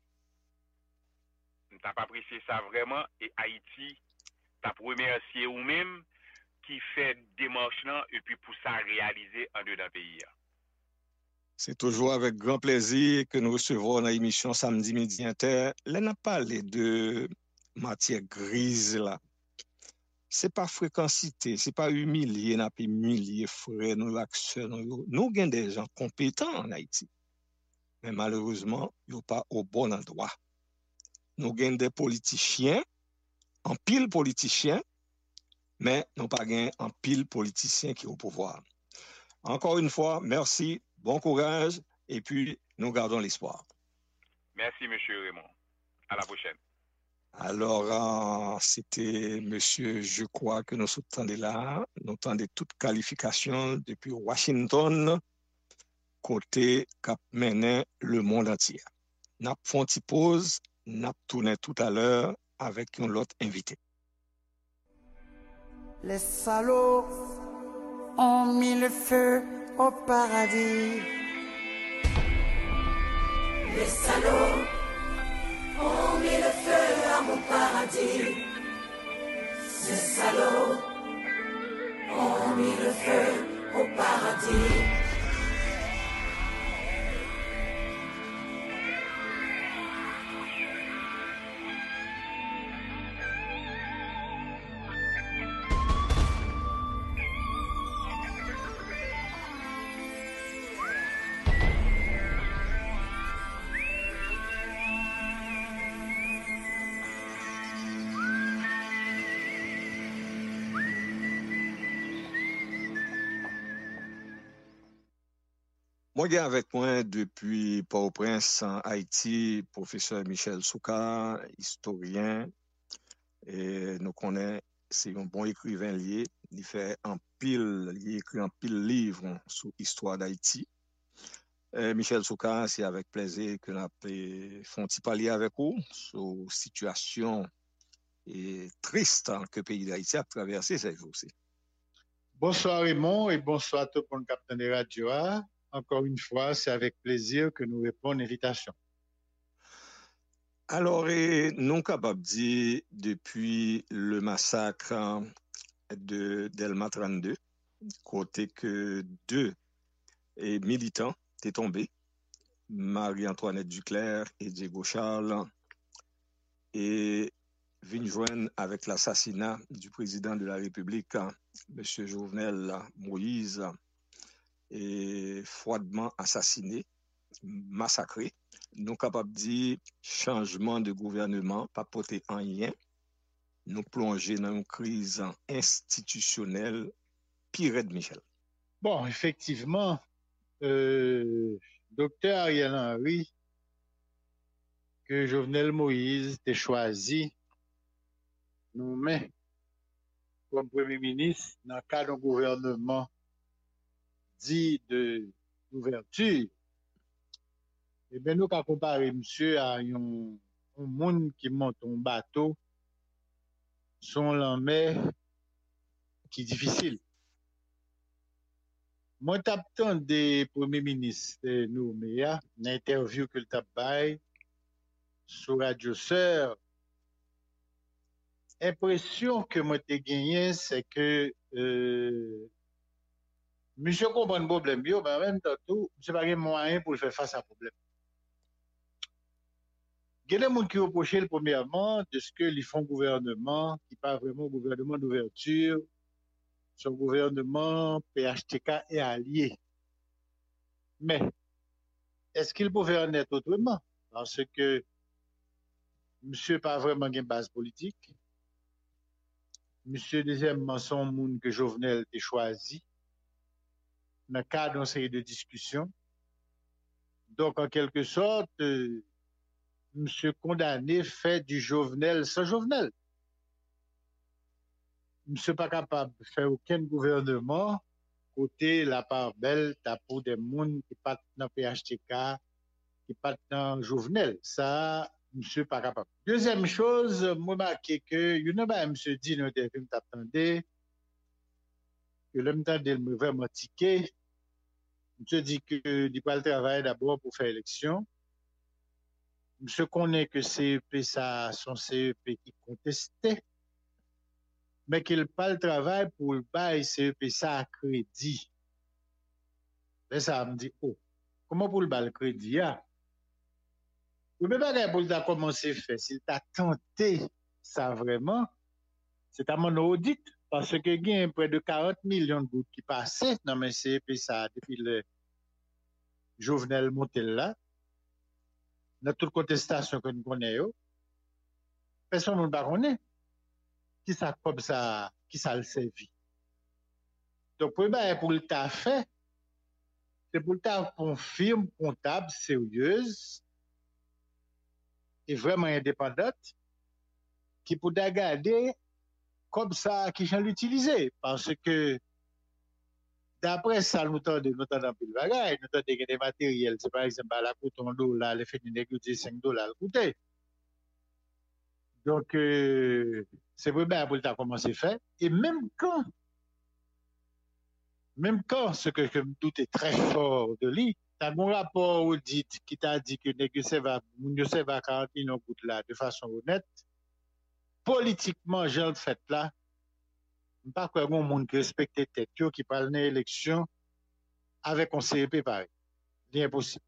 On t'a pas apprécié ça vraiment et Haïti t'a remercié ou même qui fait démarche là et puis pour ça réaliser en dedans pays. C'est toujours avec grand plaisir que nous recevons dans l'émission Samedi Midi Inter. Là n'a parlé de matière grise là. C'est pas fréquencité, c'est pas humilier, n'a pas humilier frère, nous l'action, nous, nous avons des gens compétents en Haïti. Mais malheureusement, ils sont pas au bon endroit. Nous avons des politiciens, en pile politiciens, mais nous pas en pile politiciens qui sont au pouvoir. Encore une fois, merci, bon courage, et puis nous gardons l'espoir. Merci, monsieur Raymond. À la prochaine. Alors, euh, c'était monsieur, je crois que nous entendons là, nous entendons toute qualification depuis Washington, côté Cap Mené, le monde entier. Nous avons fait une pause, nous tourné tout à l'heure avec un autre invité. Les salauds ont mis le feu au paradis. Les salauds ont mis le feu à mon paradis. Ces salauds ont mis le feu au paradis. Moi, j'ai avec moi depuis Port-au-Prince en Haïti, professeur Michel Souka, historien, et nous connaissons, c'est un bon écrivain lié, il fait un pile, il écrit un pile livre sur l'histoire d'Haïti. Euh, Michel Souka, c'est avec plaisir que nous avons fait parler avec vous sur la situation et triste hein, que le pays d'Haïti a traversé ces jours-ci. Bonsoir Raymond et bonsoir à tout le monde capitaine de radio. Encore une fois, c'est avec plaisir que nous répondons à l'invitation. Alors, et, nous sommes capables de dire, depuis le massacre de Delma trente-deux, côté que deux et militants étaient tombés, Marie-Antoinette Duclerc et Diego Charles, et viennent joindre avec l'assassinat du président de la République, M. Jovenel Moïse, et froidement assassiné, massacré. Nous sommes capables de dire changement de gouvernement, pas porter en rien, nous plonger dans une crise institutionnelle pire de Michel. Bon, effectivement, euh, docteur Ariel Henry, que Jovenel Moïse a choisi, nous met comme Premier ministre dans le cadre d'un gouvernement dit de d'ouverture. Eh bien, nous avons comparé monsieur à un, un monde qui monte un bateau sur la mer qui est difficile. Moi, j'attends des premiers ministres de nous, mais une interview que le tabac sur Radio Sœur, l'impression que moi j'ai gagné, c'est que euh, monsieur comprend le problème, mais en même temps, tout, je n'ai pas de moyen pour faire face à ce problème. Il y a des gens qui reprochent le premièrement de ce que les fonds gouvernement, qui pas vraiment un gouvernement d'ouverture, son gouvernement P H T K est allié. Mais est-ce qu'il pouvait en être autrement? Parce que monsieur n'a pas vraiment une base politique. Monsieur, deuxièmement, son monde que Jovenel a choisi dans le cadre d'une série de discussions. Donc, en quelque sorte, euh, monsieur condamné fait du Jovenel sans Jovenel. Monsieur pas capable de faire aucun gouvernement côté la part belle, t'as pour des gens qui partent dans P H T K, qui partent dans Jovenel. Ça, monsieur pas capable. Deuxième chose, moi marqué que, you know, bah, monsieur dit dans l'interview, m'attendait, que l'homme t'attendait me vraiment tiqué. Monsieur dit que, il va le travailler d'abord pour faire élection. Monsieur connaît que C E P, ça, son C E P qui contestait, mais qu'il pas le travail pour le bail C E P ça à crédit. Et ça me dit, oh, comment pour le bail le crédit, hein? Vous pouvez pas pour le commencer à faire. S'il t'a tenté ça vraiment, c'est à mon audit, parce que il y a près de quarante millions de gouttes qui passaient dans mes C E P ça depuis le Jovenel Montel là. Dans toute contestation que nous connaissons, personne ne va connaître qui ça comme ça, qui ça le servi. Donc, pour le tas fait, c'est pour le tas une firme comptable sérieuse et vraiment indépendante qui peut regarder comme ça qui j'en l'utiliser. Parce que d'après ça, nous avons des bagages, nous avons des matériels. C'est par exemple, la coûte un dollar, le fait de négocier cinq dollars le coûter. Donc, euh, c'est pour bien pour le commencer à faire. Et même quand, même quand, ce que je me doute est très fort de lui, tu as un rapport audit qui t'a dit que négocier va, négocier va quarante millions de là de façon honnête. Politiquement, j'ai le fait là. Pas qu'il y a un monde qui respecte tête, qui parle d'une élection avec un C E P pareil. C'est impossible.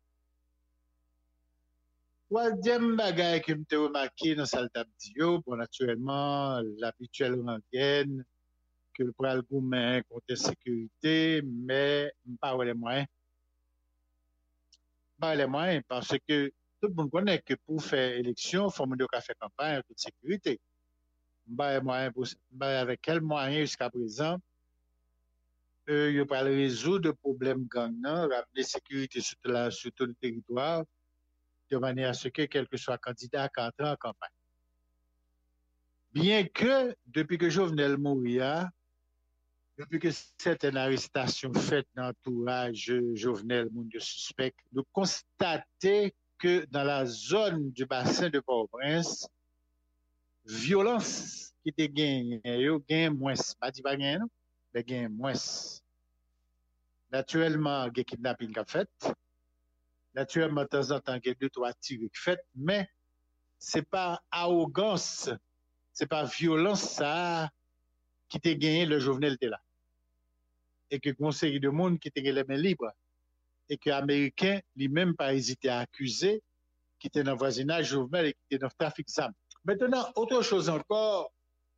Troisième bagaille que je remarqué dans cette vidéo, bon, naturellement, l'habituelle rengaine, que le pral goumen contre la sécurité, mais pas les moyens. Pas les moyens, parce que tout le monde connaît que pour faire élection, il faut faire campagne en toute sécurité. Avec quels moyens jusqu'à présent, euh, il va résoudre le problème gang, ramener la sécurité sur, la, sur tout le territoire, de manière à ce que quel que soit candidat entre en campagne. Bien que, depuis que Jovenel Moïse, depuis que certaines arrestations faites dans l'entourage Jovenel, monde suspect, nous constatons que dans la zone du bassin de Port-au-Prince, violence qui te gagne, yo gagne moins, pas dit pas gagne, mais gagne moins. Naturellement, il y a kidnapping qui a fait. Naturellement, de temps en temps, il y a deux, trois tirs qui fait, mais c'est pas arrogance, c'est pas violence ça qui t'a gagné le Jovenel était là. Et que conseil de monde qui t'a les mains libres. Et que Américain, lui-même, pas hésité à accuser, qui était dans le voisinage Jovenel et qui était dans le trafic d'armes. Maintenant, autre chose encore,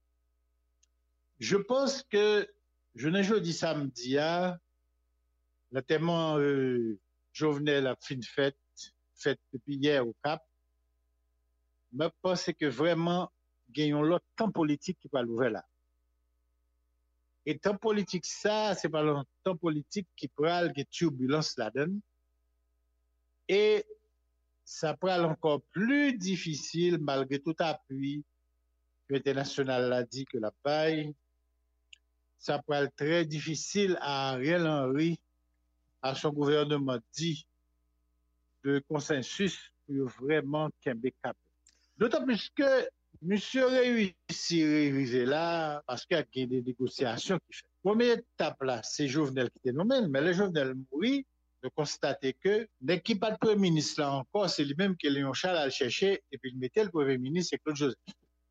je pense que, je n'ai pas dit samedi, le tellement euh, Jovenel a fait une fête, fête depuis hier au Cap, mais je pense que vraiment, gagnons l'autre temps politique qui va l'ouvrir là. Et temps politique, ça, c'est pas le temps politique qui prend des turbulences là-dedans. Et ça prend encore plus difficile, malgré tout appui que l'international a dit que la paille, ça prend très difficile à Ariel Henry, à son gouvernement dit, de consensus pour vraiment qu'il y ait cap. D'autant plus que monsieur réussit à arriver là parce qu'il y a des négociations qui fait. Première étape là, c'est Jovenel qui était nommé, mais le Jovenel mourit de constater que l'équipe pas de Premier ministre là encore, c'est lui-même qui Léon Charles a cherché et puis il mettait le Premier ministre, c'est Claude Joseph.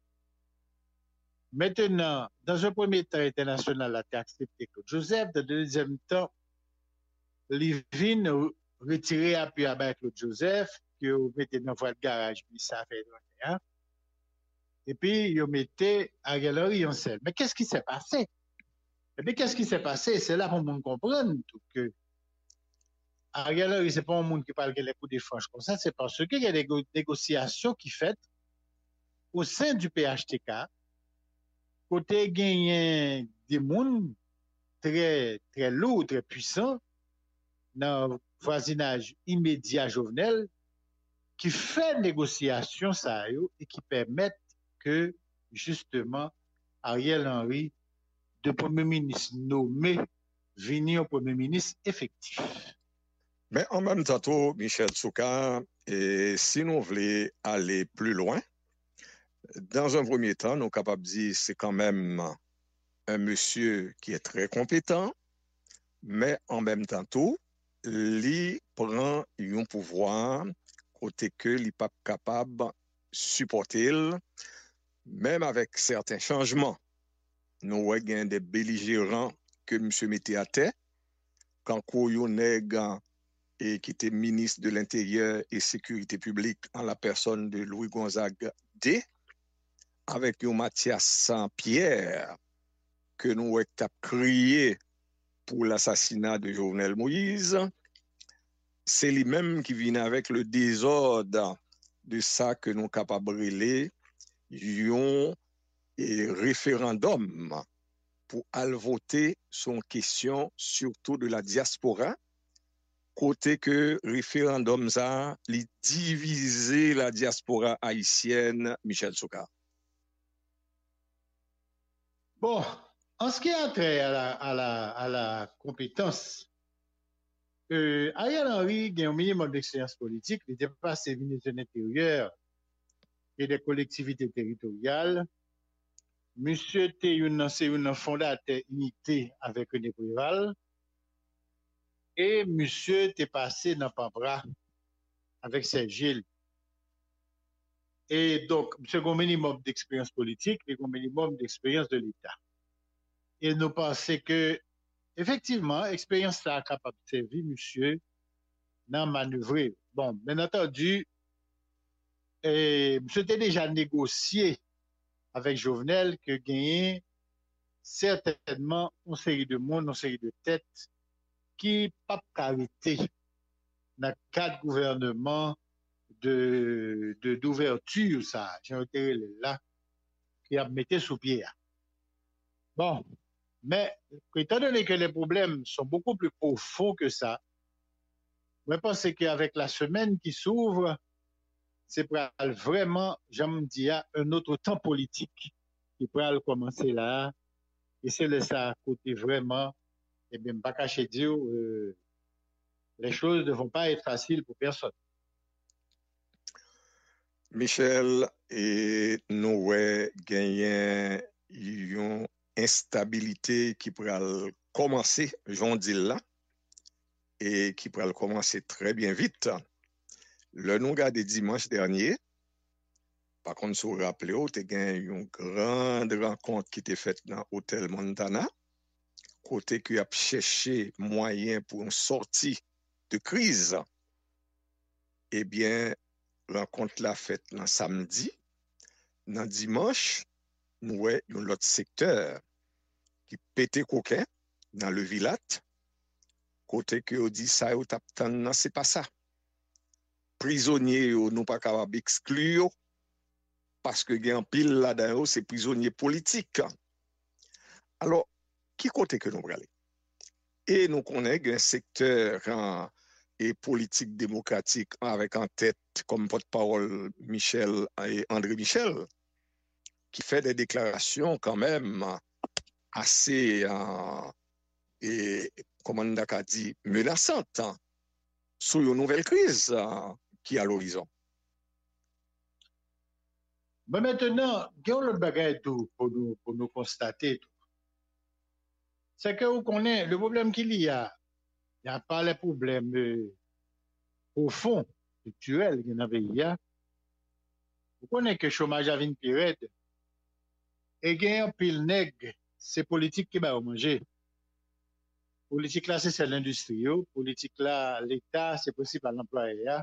Maintenant, dans un premier temps international, a accepté Claude Joseph, dans le deuxième temps, Livine retiré appui avec Claude Joseph, que vous mettez dans votre garage, puis ça fait hein? Et puis, ils mettaient Ariel Henry en selle. Mais qu'est-ce qui s'est passé? Et puis, qu'est-ce qui s'est passé? C'est là pour nous comprendre tout que Ariel Henry, c'est pas un monde qui parle de les coups de franche comme ça, c'est parce qu'il y a des négociations qui faites au sein du P H T K, côté gagné des mondes très, très lourds, très puissants, dans le voisinage immédiat Jovenel, qui fait négociation ça et qui permettent que, justement, Ariel Henry, de Premier ministre nommé, venir au Premier ministre effectif. Mais en même temps, Michel Tsouka, et si nous voulons aller plus loin, dans un premier temps, nous sommes capables de dire que c'est quand même un monsieur qui est très compétent, mais en même temps, tout, il prend un pouvoir côté que il n'est pas capable de supporter, même avec certains changements. Nous avons des belligérants que M. mettait à terre, quand Kouyoneg et qui était ministre de l'Intérieur et Sécurité publique en la personne de Louis Gonzague D, avec un Mathias Saint-Pierre que nous avons crié pour l'assassinat de Jovenel Moïse, c'est lui-même qui vient avec le désordre de ça que nous sommes capables de relayer, un référendum pour aller voter sur une question surtout de la diaspora, côté que référendum ça, il diviser la diaspora haïtienne, Michel Tsouka. Bon, en ce qui a trait à la, à la, à la compétence, euh, Ariel Henry a un minimum d'expérience politique, il était passé ministre de l'Intérieur et des collectivités territoriales. Monsieur était un fondateur unité avec René Préval et monsieur était passé dans Pambra avec Serge Gilles. Et donc, monsieur a un minimum d'expérience politique et un minimum d'expérience de l'État. Et nous pensons que, effectivement, l'expérience est capable de servir monsieur dans manœuvrer. Bon, bien entendu, et monsieur était déjà négocié avec Jovenel que gagné certainement une série de monde, une série de têtes qui pas arrêté dans le cadre gouvernement de de d'ouverture ça j'ai été là qui a mis sous pied. Bon, mais étant donné que les problèmes sont beaucoup plus profonds que ça, je pense qu'avec la semaine qui s'ouvre, c'est vraiment, j'aime dire, un autre temps politique qui pourra commencer là. Et c'est le ça côté vraiment, et bien, pas cacher dire, euh, les choses ne vont pas être faciles pour personne. Michel, et nous ouais gagné une instabilité qui pourrait commencer, j'en dis là, et qui pourrait commencer très bien vite. Le nous regardé dimanche dernier, par contre, si vous vous rappelez, il y a eu une grande rencontre qui était faite dans l'hôtel Montana, côté qui a cherché moyen pour une sortie de crise. Eh bien, rencontre la faite dans samedi, dans dimanche, nous avons un autre secteur qui pétait coquin dans le Vilat, côté que on dit ça, c'est pas ça. Prisonniers, nous pas capable d'exclure, parce que il y a un pile là-dedans, c'est prisonniers politiques. Alors, qui côté que nous allons? Et nous connaissons un secteur hein, et politique démocratique avec en tête comme porte-parole Michel et André Michel, qui fait des déclarations quand même assez, euh, et, comment on a dit, menaçantes hein, sur une nouvelle crise euh, qui est à l'horizon. Mais maintenant, il y a l'autre bagaille tout pour nous, pour nous constater. Tout. C'est que vous connaissez le problème qu'il y a. Il n'y a pas les problèmes euh, profonds, structurels qu'il y a dans le pays. Vous connaissez que le chômage a une période. Et il y a un pile nègre, c'est politique qui va manger. Politique là, c'est l'industrie. Politique là, l'État, c'est possible à l'employé.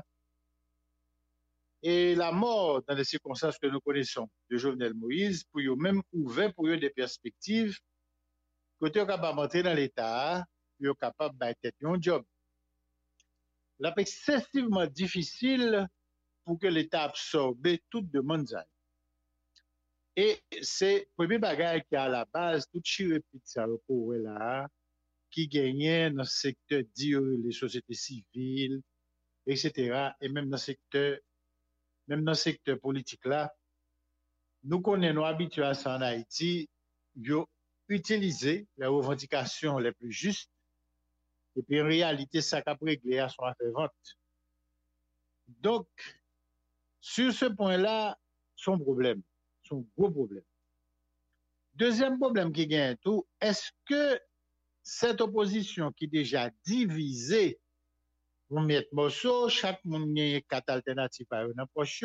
Et la mort, dans les circonstances que nous connaissons, de Jovenel Moïse, pour eux même ouvert pour eux des perspectives, côté capable d'entrer dans l'État, ils sont capables de faire un job. C'est excessivement difficile pour que l'État absorbe toute demande. Et c'est le premier bagage qui est à la base, tout chirépite ça, là, qui gagnait dans le secteur des sociétés civiles, et cetera, et même dans le secteur même dans le secteur politique là, nous connaissons nos habitués à ça en Haïti, ils ont utilisé les revendications les plus justes, et puis en réalité, ça a réglé à son affaire vente. Donc, sur ce point-là, son problème, son gros problème. Deuxième problème qui gagne tout, est-ce que cette opposition qui est déjà divisée, on met morceau, chaque monde a quatre alternatives à une approche.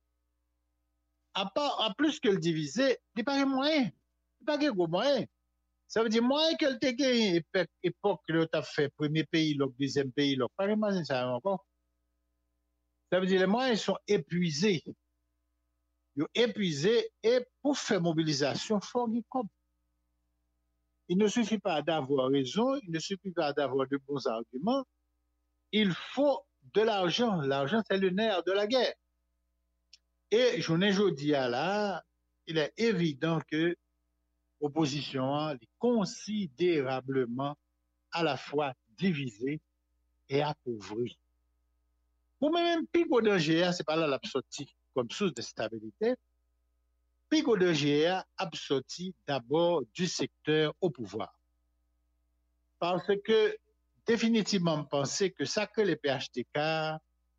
À part, à plus que le diviser, il n'y a pas de moyen. Il n'y a pas de gros moyen. Ça veut dire, moyen que le te gagne, époque, que tu as fait premier pays, le deuxième pays, le pas imaginer ça encore. Ça veut dire, les moyens sont épuisés. Ils sont épuisés et pour faire mobilisation, il faut qu'ils comptent. Il ne suffit pas d'avoir raison, il ne suffit pas d'avoir de bons arguments. Il faut de l'argent. L'argent, c'est le nerf de la guerre. Et je ne dis là, il est évident que l'opposition est considérablement à la fois divisée et appauvrie. Pour même Pico de G A, ce n'est pas là l'absorti comme source de stabilité. Pico de G A absorti d'abord du secteur au pouvoir. Parce que définitivement penser que ça que les P H T K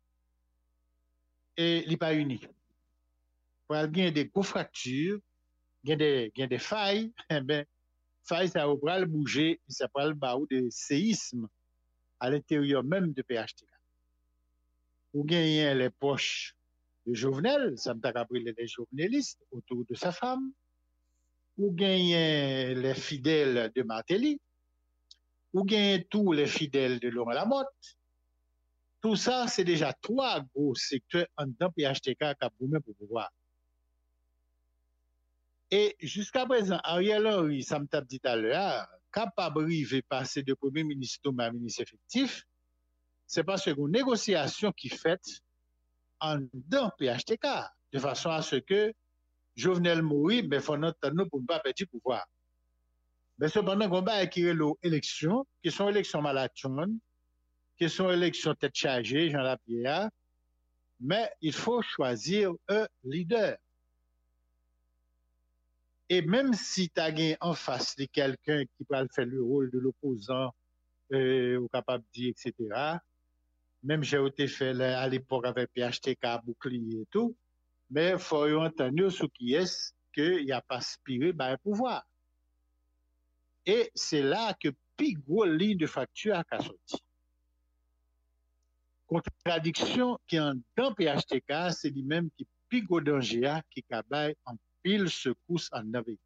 et n'est pas uni. Pour il y a des gros fractures, il y a des, il y a des failles, eh ben, failles ça va le bouger, ça va le baou de séisme à l'intérieur même de P H T K. Ou gagner les poches de Jovenel, ça me t'a appris les jovenelistes autour de sa femme, ou gagner les fidèles de Martelly, ou gagnent tous les fidèles de Laurent Lamotte. Tout ça, c'est déjà trois gros secteurs en dedans P H T K qui a boumé pour pouvoir. Et jusqu'à présent, Ariel Henry, ça me t'a dit tout à l'heure, capable de passer de premier ministre à ministre effectif, c'est parce qu'une négociation qui est faite en dedans P H T K, de façon à ce que Jovenel Moïse, ben, faut notre nous pour ne pas perdre le pouvoir. Mais cependant, on va acquérir l'élection, qui sont élections malachon, qui sont élections tête chargée, Jean Lapierre, mais il faut choisir un leader. Et même si tu as en face de quelqu'un qui peut faire le rôle de l'opposant, euh, ou capable de dire, et cetera, même j'ai été fait à l'époque avec P H T K, bouclier et tout, mais il faut entendre ce qui est qu'il a pas aspiré par le pouvoir. Et c'est là que plus gros ligne de facture a sorti. Contradiction qui en dans P H T K, c'est lui-même qui plus gros danger qui cabaye en pile secousse en neuf.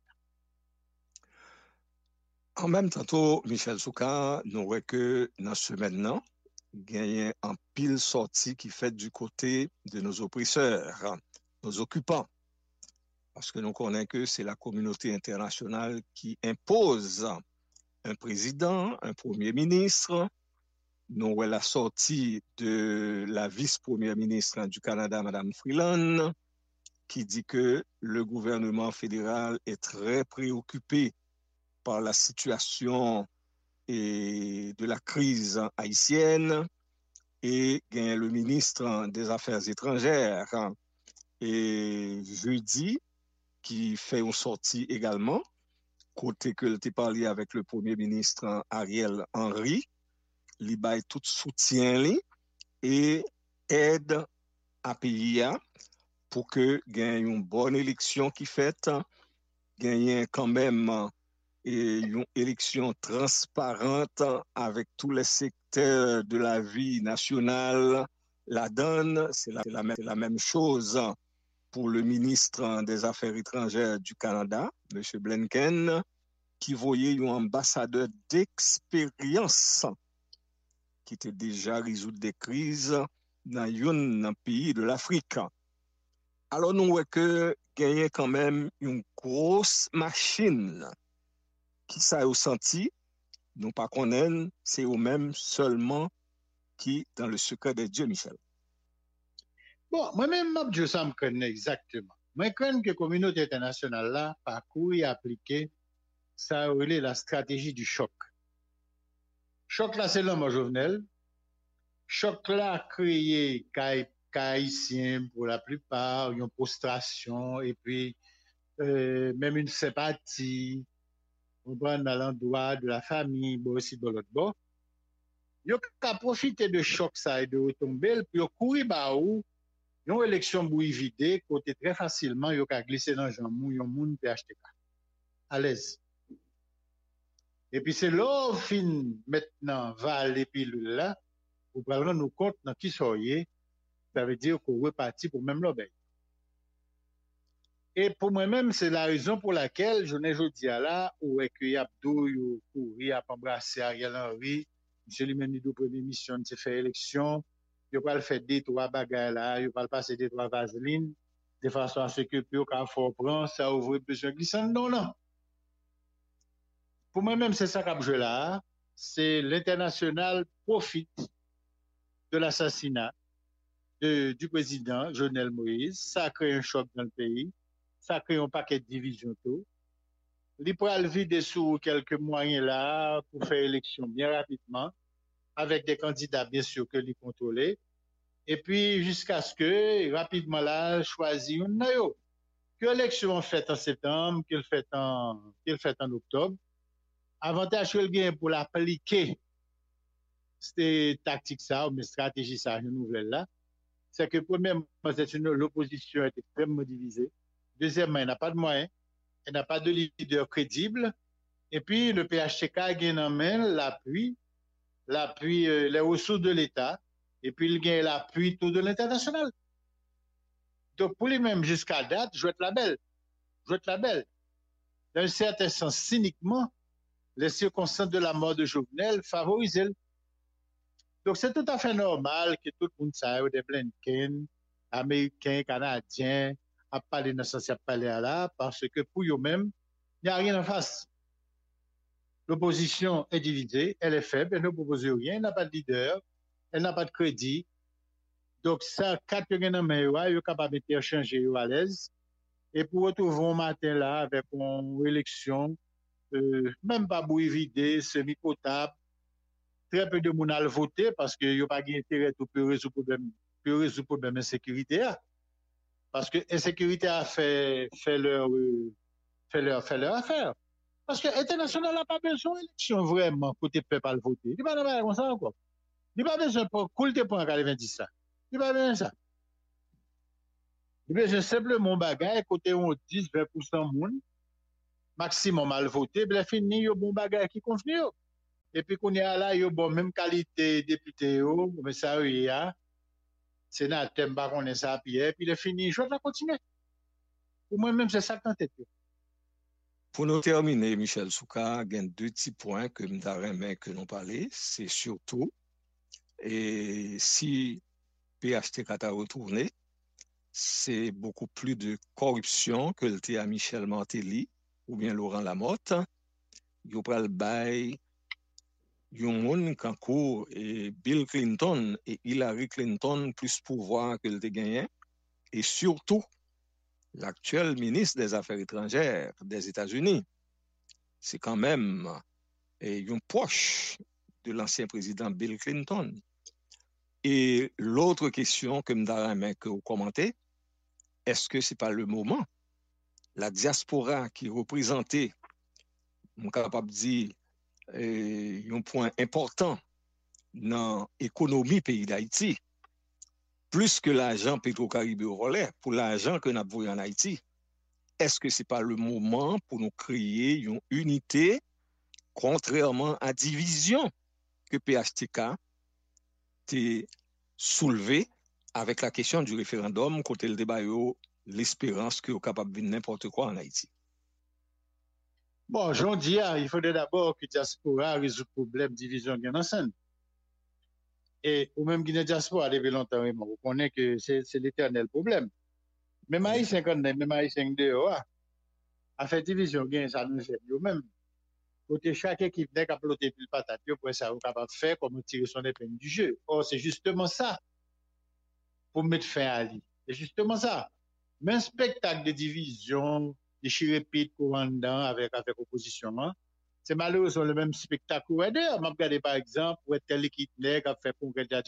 En même temps, Michel Souka, nous voyons que dans ce maintenant, il y a un pile sorti qui fait du côté de nos oppresseurs, nos occupants. Parce que nous connaissons que c'est la communauté internationale qui impose un président, un premier ministre. Nous voyons la sortie de la vice-première ministre du Canada, Mme Freeland, qui dit que le gouvernement fédéral est très préoccupé par la situation et de la crise haïtienne, et le ministre des Affaires étrangères et jeudi qui fait une sortie également côté que tu parlé avec le premier ministre Ariel Henry, il baille tout soutien et aide à pays pour que gagne une bonne élection qui fait gagne quand même et une élection transparente avec tous les secteurs de la vie nationale. La donne, c'est la, la, la même chose pour le ministre des Affaires étrangères du Canada, M. Blinken, qui voyait un ambassadeur d'expérience qui était déjà résoudre des crises dans un pays de l'Afrique. Alors nous voyons que gagne quand même une grosse machine qui ça a senti, nous pas connaître, c'est eux-mêmes seulement qui dans le secret de Dieu, Michel. Bon, moi-même, je ça me connais exactement. Moi, je connais que la communauté internationale là, parcours et appliqué, ça a relé la stratégie du choc. Choc là, c'est l'homme Jovenel. Choc là a créé Haïtiens pour la plupart, une prostration et puis euh, même une sympathie. On prend dans l'endroit de la famille, bon aussi de l'autre bord. Ils ont profité de choc ça et de retomber, puis ils courir bah où une élection bouille vidée, côté très facilement, ils ont glissé dans un mou, un moun P H T K. À l'aise. Et puis c'est là, fin, maintenant, va les pilules là, pour prendre nous compte dans qui soyez, ça veut dire qu'on repartit pour même l'obéir. Et pour moi-même, c'est la raison pour laquelle je n'ai pas dit là, où est que Abdou, il a embrassé Ariel Henry, M. lui-même dit première mission, c'est faire élection, il va le faire des trois bagages là, il va le passer des trois vaselines, de façon à ce que plus aucun fort prend, ça ouvre besoin glissant. Non, non. Pour moi-même, c'est ça qu'a joué là, c'est l'international profite de l'assassinat du président Jovenel Moïse, ça a créé un choc dans le pays. Ça crée un paquet de divisions tout. Il peut vider sous quelques moyens là pour faire élection bien rapidement, avec des candidats bien sûr que lui contrôler. Et puis jusqu'à ce que rapidement là choisir un noyau. Que l'élection faite en septembre, qu'elle faite en qu'elle faite en octobre. Avantage que le gain pour l'appliquer cette tactique ça ou mes stratégies ça nouvelle là, c'est que premièrement c'est une l'opposition est extrêmement divisée. Deuxièmement, il n'a pas de moyens, il n'a pas de leader crédible. Et puis, le P H T K gagne en main l'appui, l'appui, euh, les ressources de l'État, et puis il gagne l'appui tout de l'international. Donc, pour lui-même, jusqu'à date, je vais être la belle. Je vais être la belle. Dans un certain sens, cyniquement, les circonstances de la mort de Jovenel favorisent. Donc, c'est tout à fait normal que tout le monde sache des Blinken, Américains, Canadiens, à parler dans ce sens, à parler là, parce que pour eux-mêmes, il n'y a rien en face. L'opposition est divisée, elle est faible, elle ne propose rien, elle n'a pas de leader, elle n'a pas de crédit. Donc, ça, quatre gains en main, ils sont capables d'interchanger à l'aise. Et pour retrouver un matin là, avec une élection, euh, même pas bouille vidée, semi-potable, très peu de monde à le voter parce qu'il n'y a pas d'intérêt pour résoudre le problème d'insécurité. Parce que l'insécurité a fait, fait, leur, fait, leur, fait leur affaire. Parce que l'international n'a pas besoin d'élection vraiment côté peuple à le voter. Il n'y a pas besoin de ça encore. Il n'y a pas besoin de couler pour un quatre-vingt-dix ça. Il n'y a pas besoin de ça. Eh je simplement bagay, côté on dix à vingt pour cent moun, maximum mal voté, bien fini, yo bon bagay qui convenu. Et puis qu'on y a là, yo bon même qualité député yo, mais ça y a, sénateur pas connaît ça puis puis il est fini, je vais continuer. Pour moi même c'est ça en tête. Pour nous terminer, Michel Souka, il y a deux petits points que nous avons que nous parler, c'est surtout et si P H T K a retourné, c'est beaucoup plus de corruption que le à Michel Martelly ou bien Laurent Lamotte. Yo pral bay yon moun kankou et Bill Clinton et Hillary Clinton plus pouvoir que le gagné et surtout l'actuel ministre des Affaires étrangères des États-Unis. C'est quand même et une poche de l'ancien président Bill Clinton. Et l'autre question que m'dara que vous commentez, est-ce que c'est pas le moment la diaspora qui représentait, je capable de dire, un point important dans l'économie pays d'Haïti, plus que l'argent Petro-Caraïbes relais, pour l'argent que nous avons en Haïti, est-ce que ce n'est pas le moment pour nous créer une unité, contrairement à la division que P H T K a soulevé avec la question du référendum, côté le débat, l'espérance que vous capable de n'importe quoi en Haïti? Bon, j'en dis, il faudrait d'abord que la diaspora résout le problème de division bien ensemble. Et ou même Guinée diaspora depuis longtemps, vous connaissez que c'est l'éternel problème. Même Haïtien, même Haïtien dehors, a fait division, ça nous gêne nous-mêmes. Côté chaque équipe n'est qu'à ploter le patate, pour ça, vous capable de faire comme tirer son épingle du jeu. Or, c'est justement ça pour mettre fin à lui. C'est justement ça. Mais un spectacle de division, de chirépite commandant avec avec opposition, c'est malheureusement le même spectacle. Je vais regarder par exemple, où est tel équipe qui a fait congrès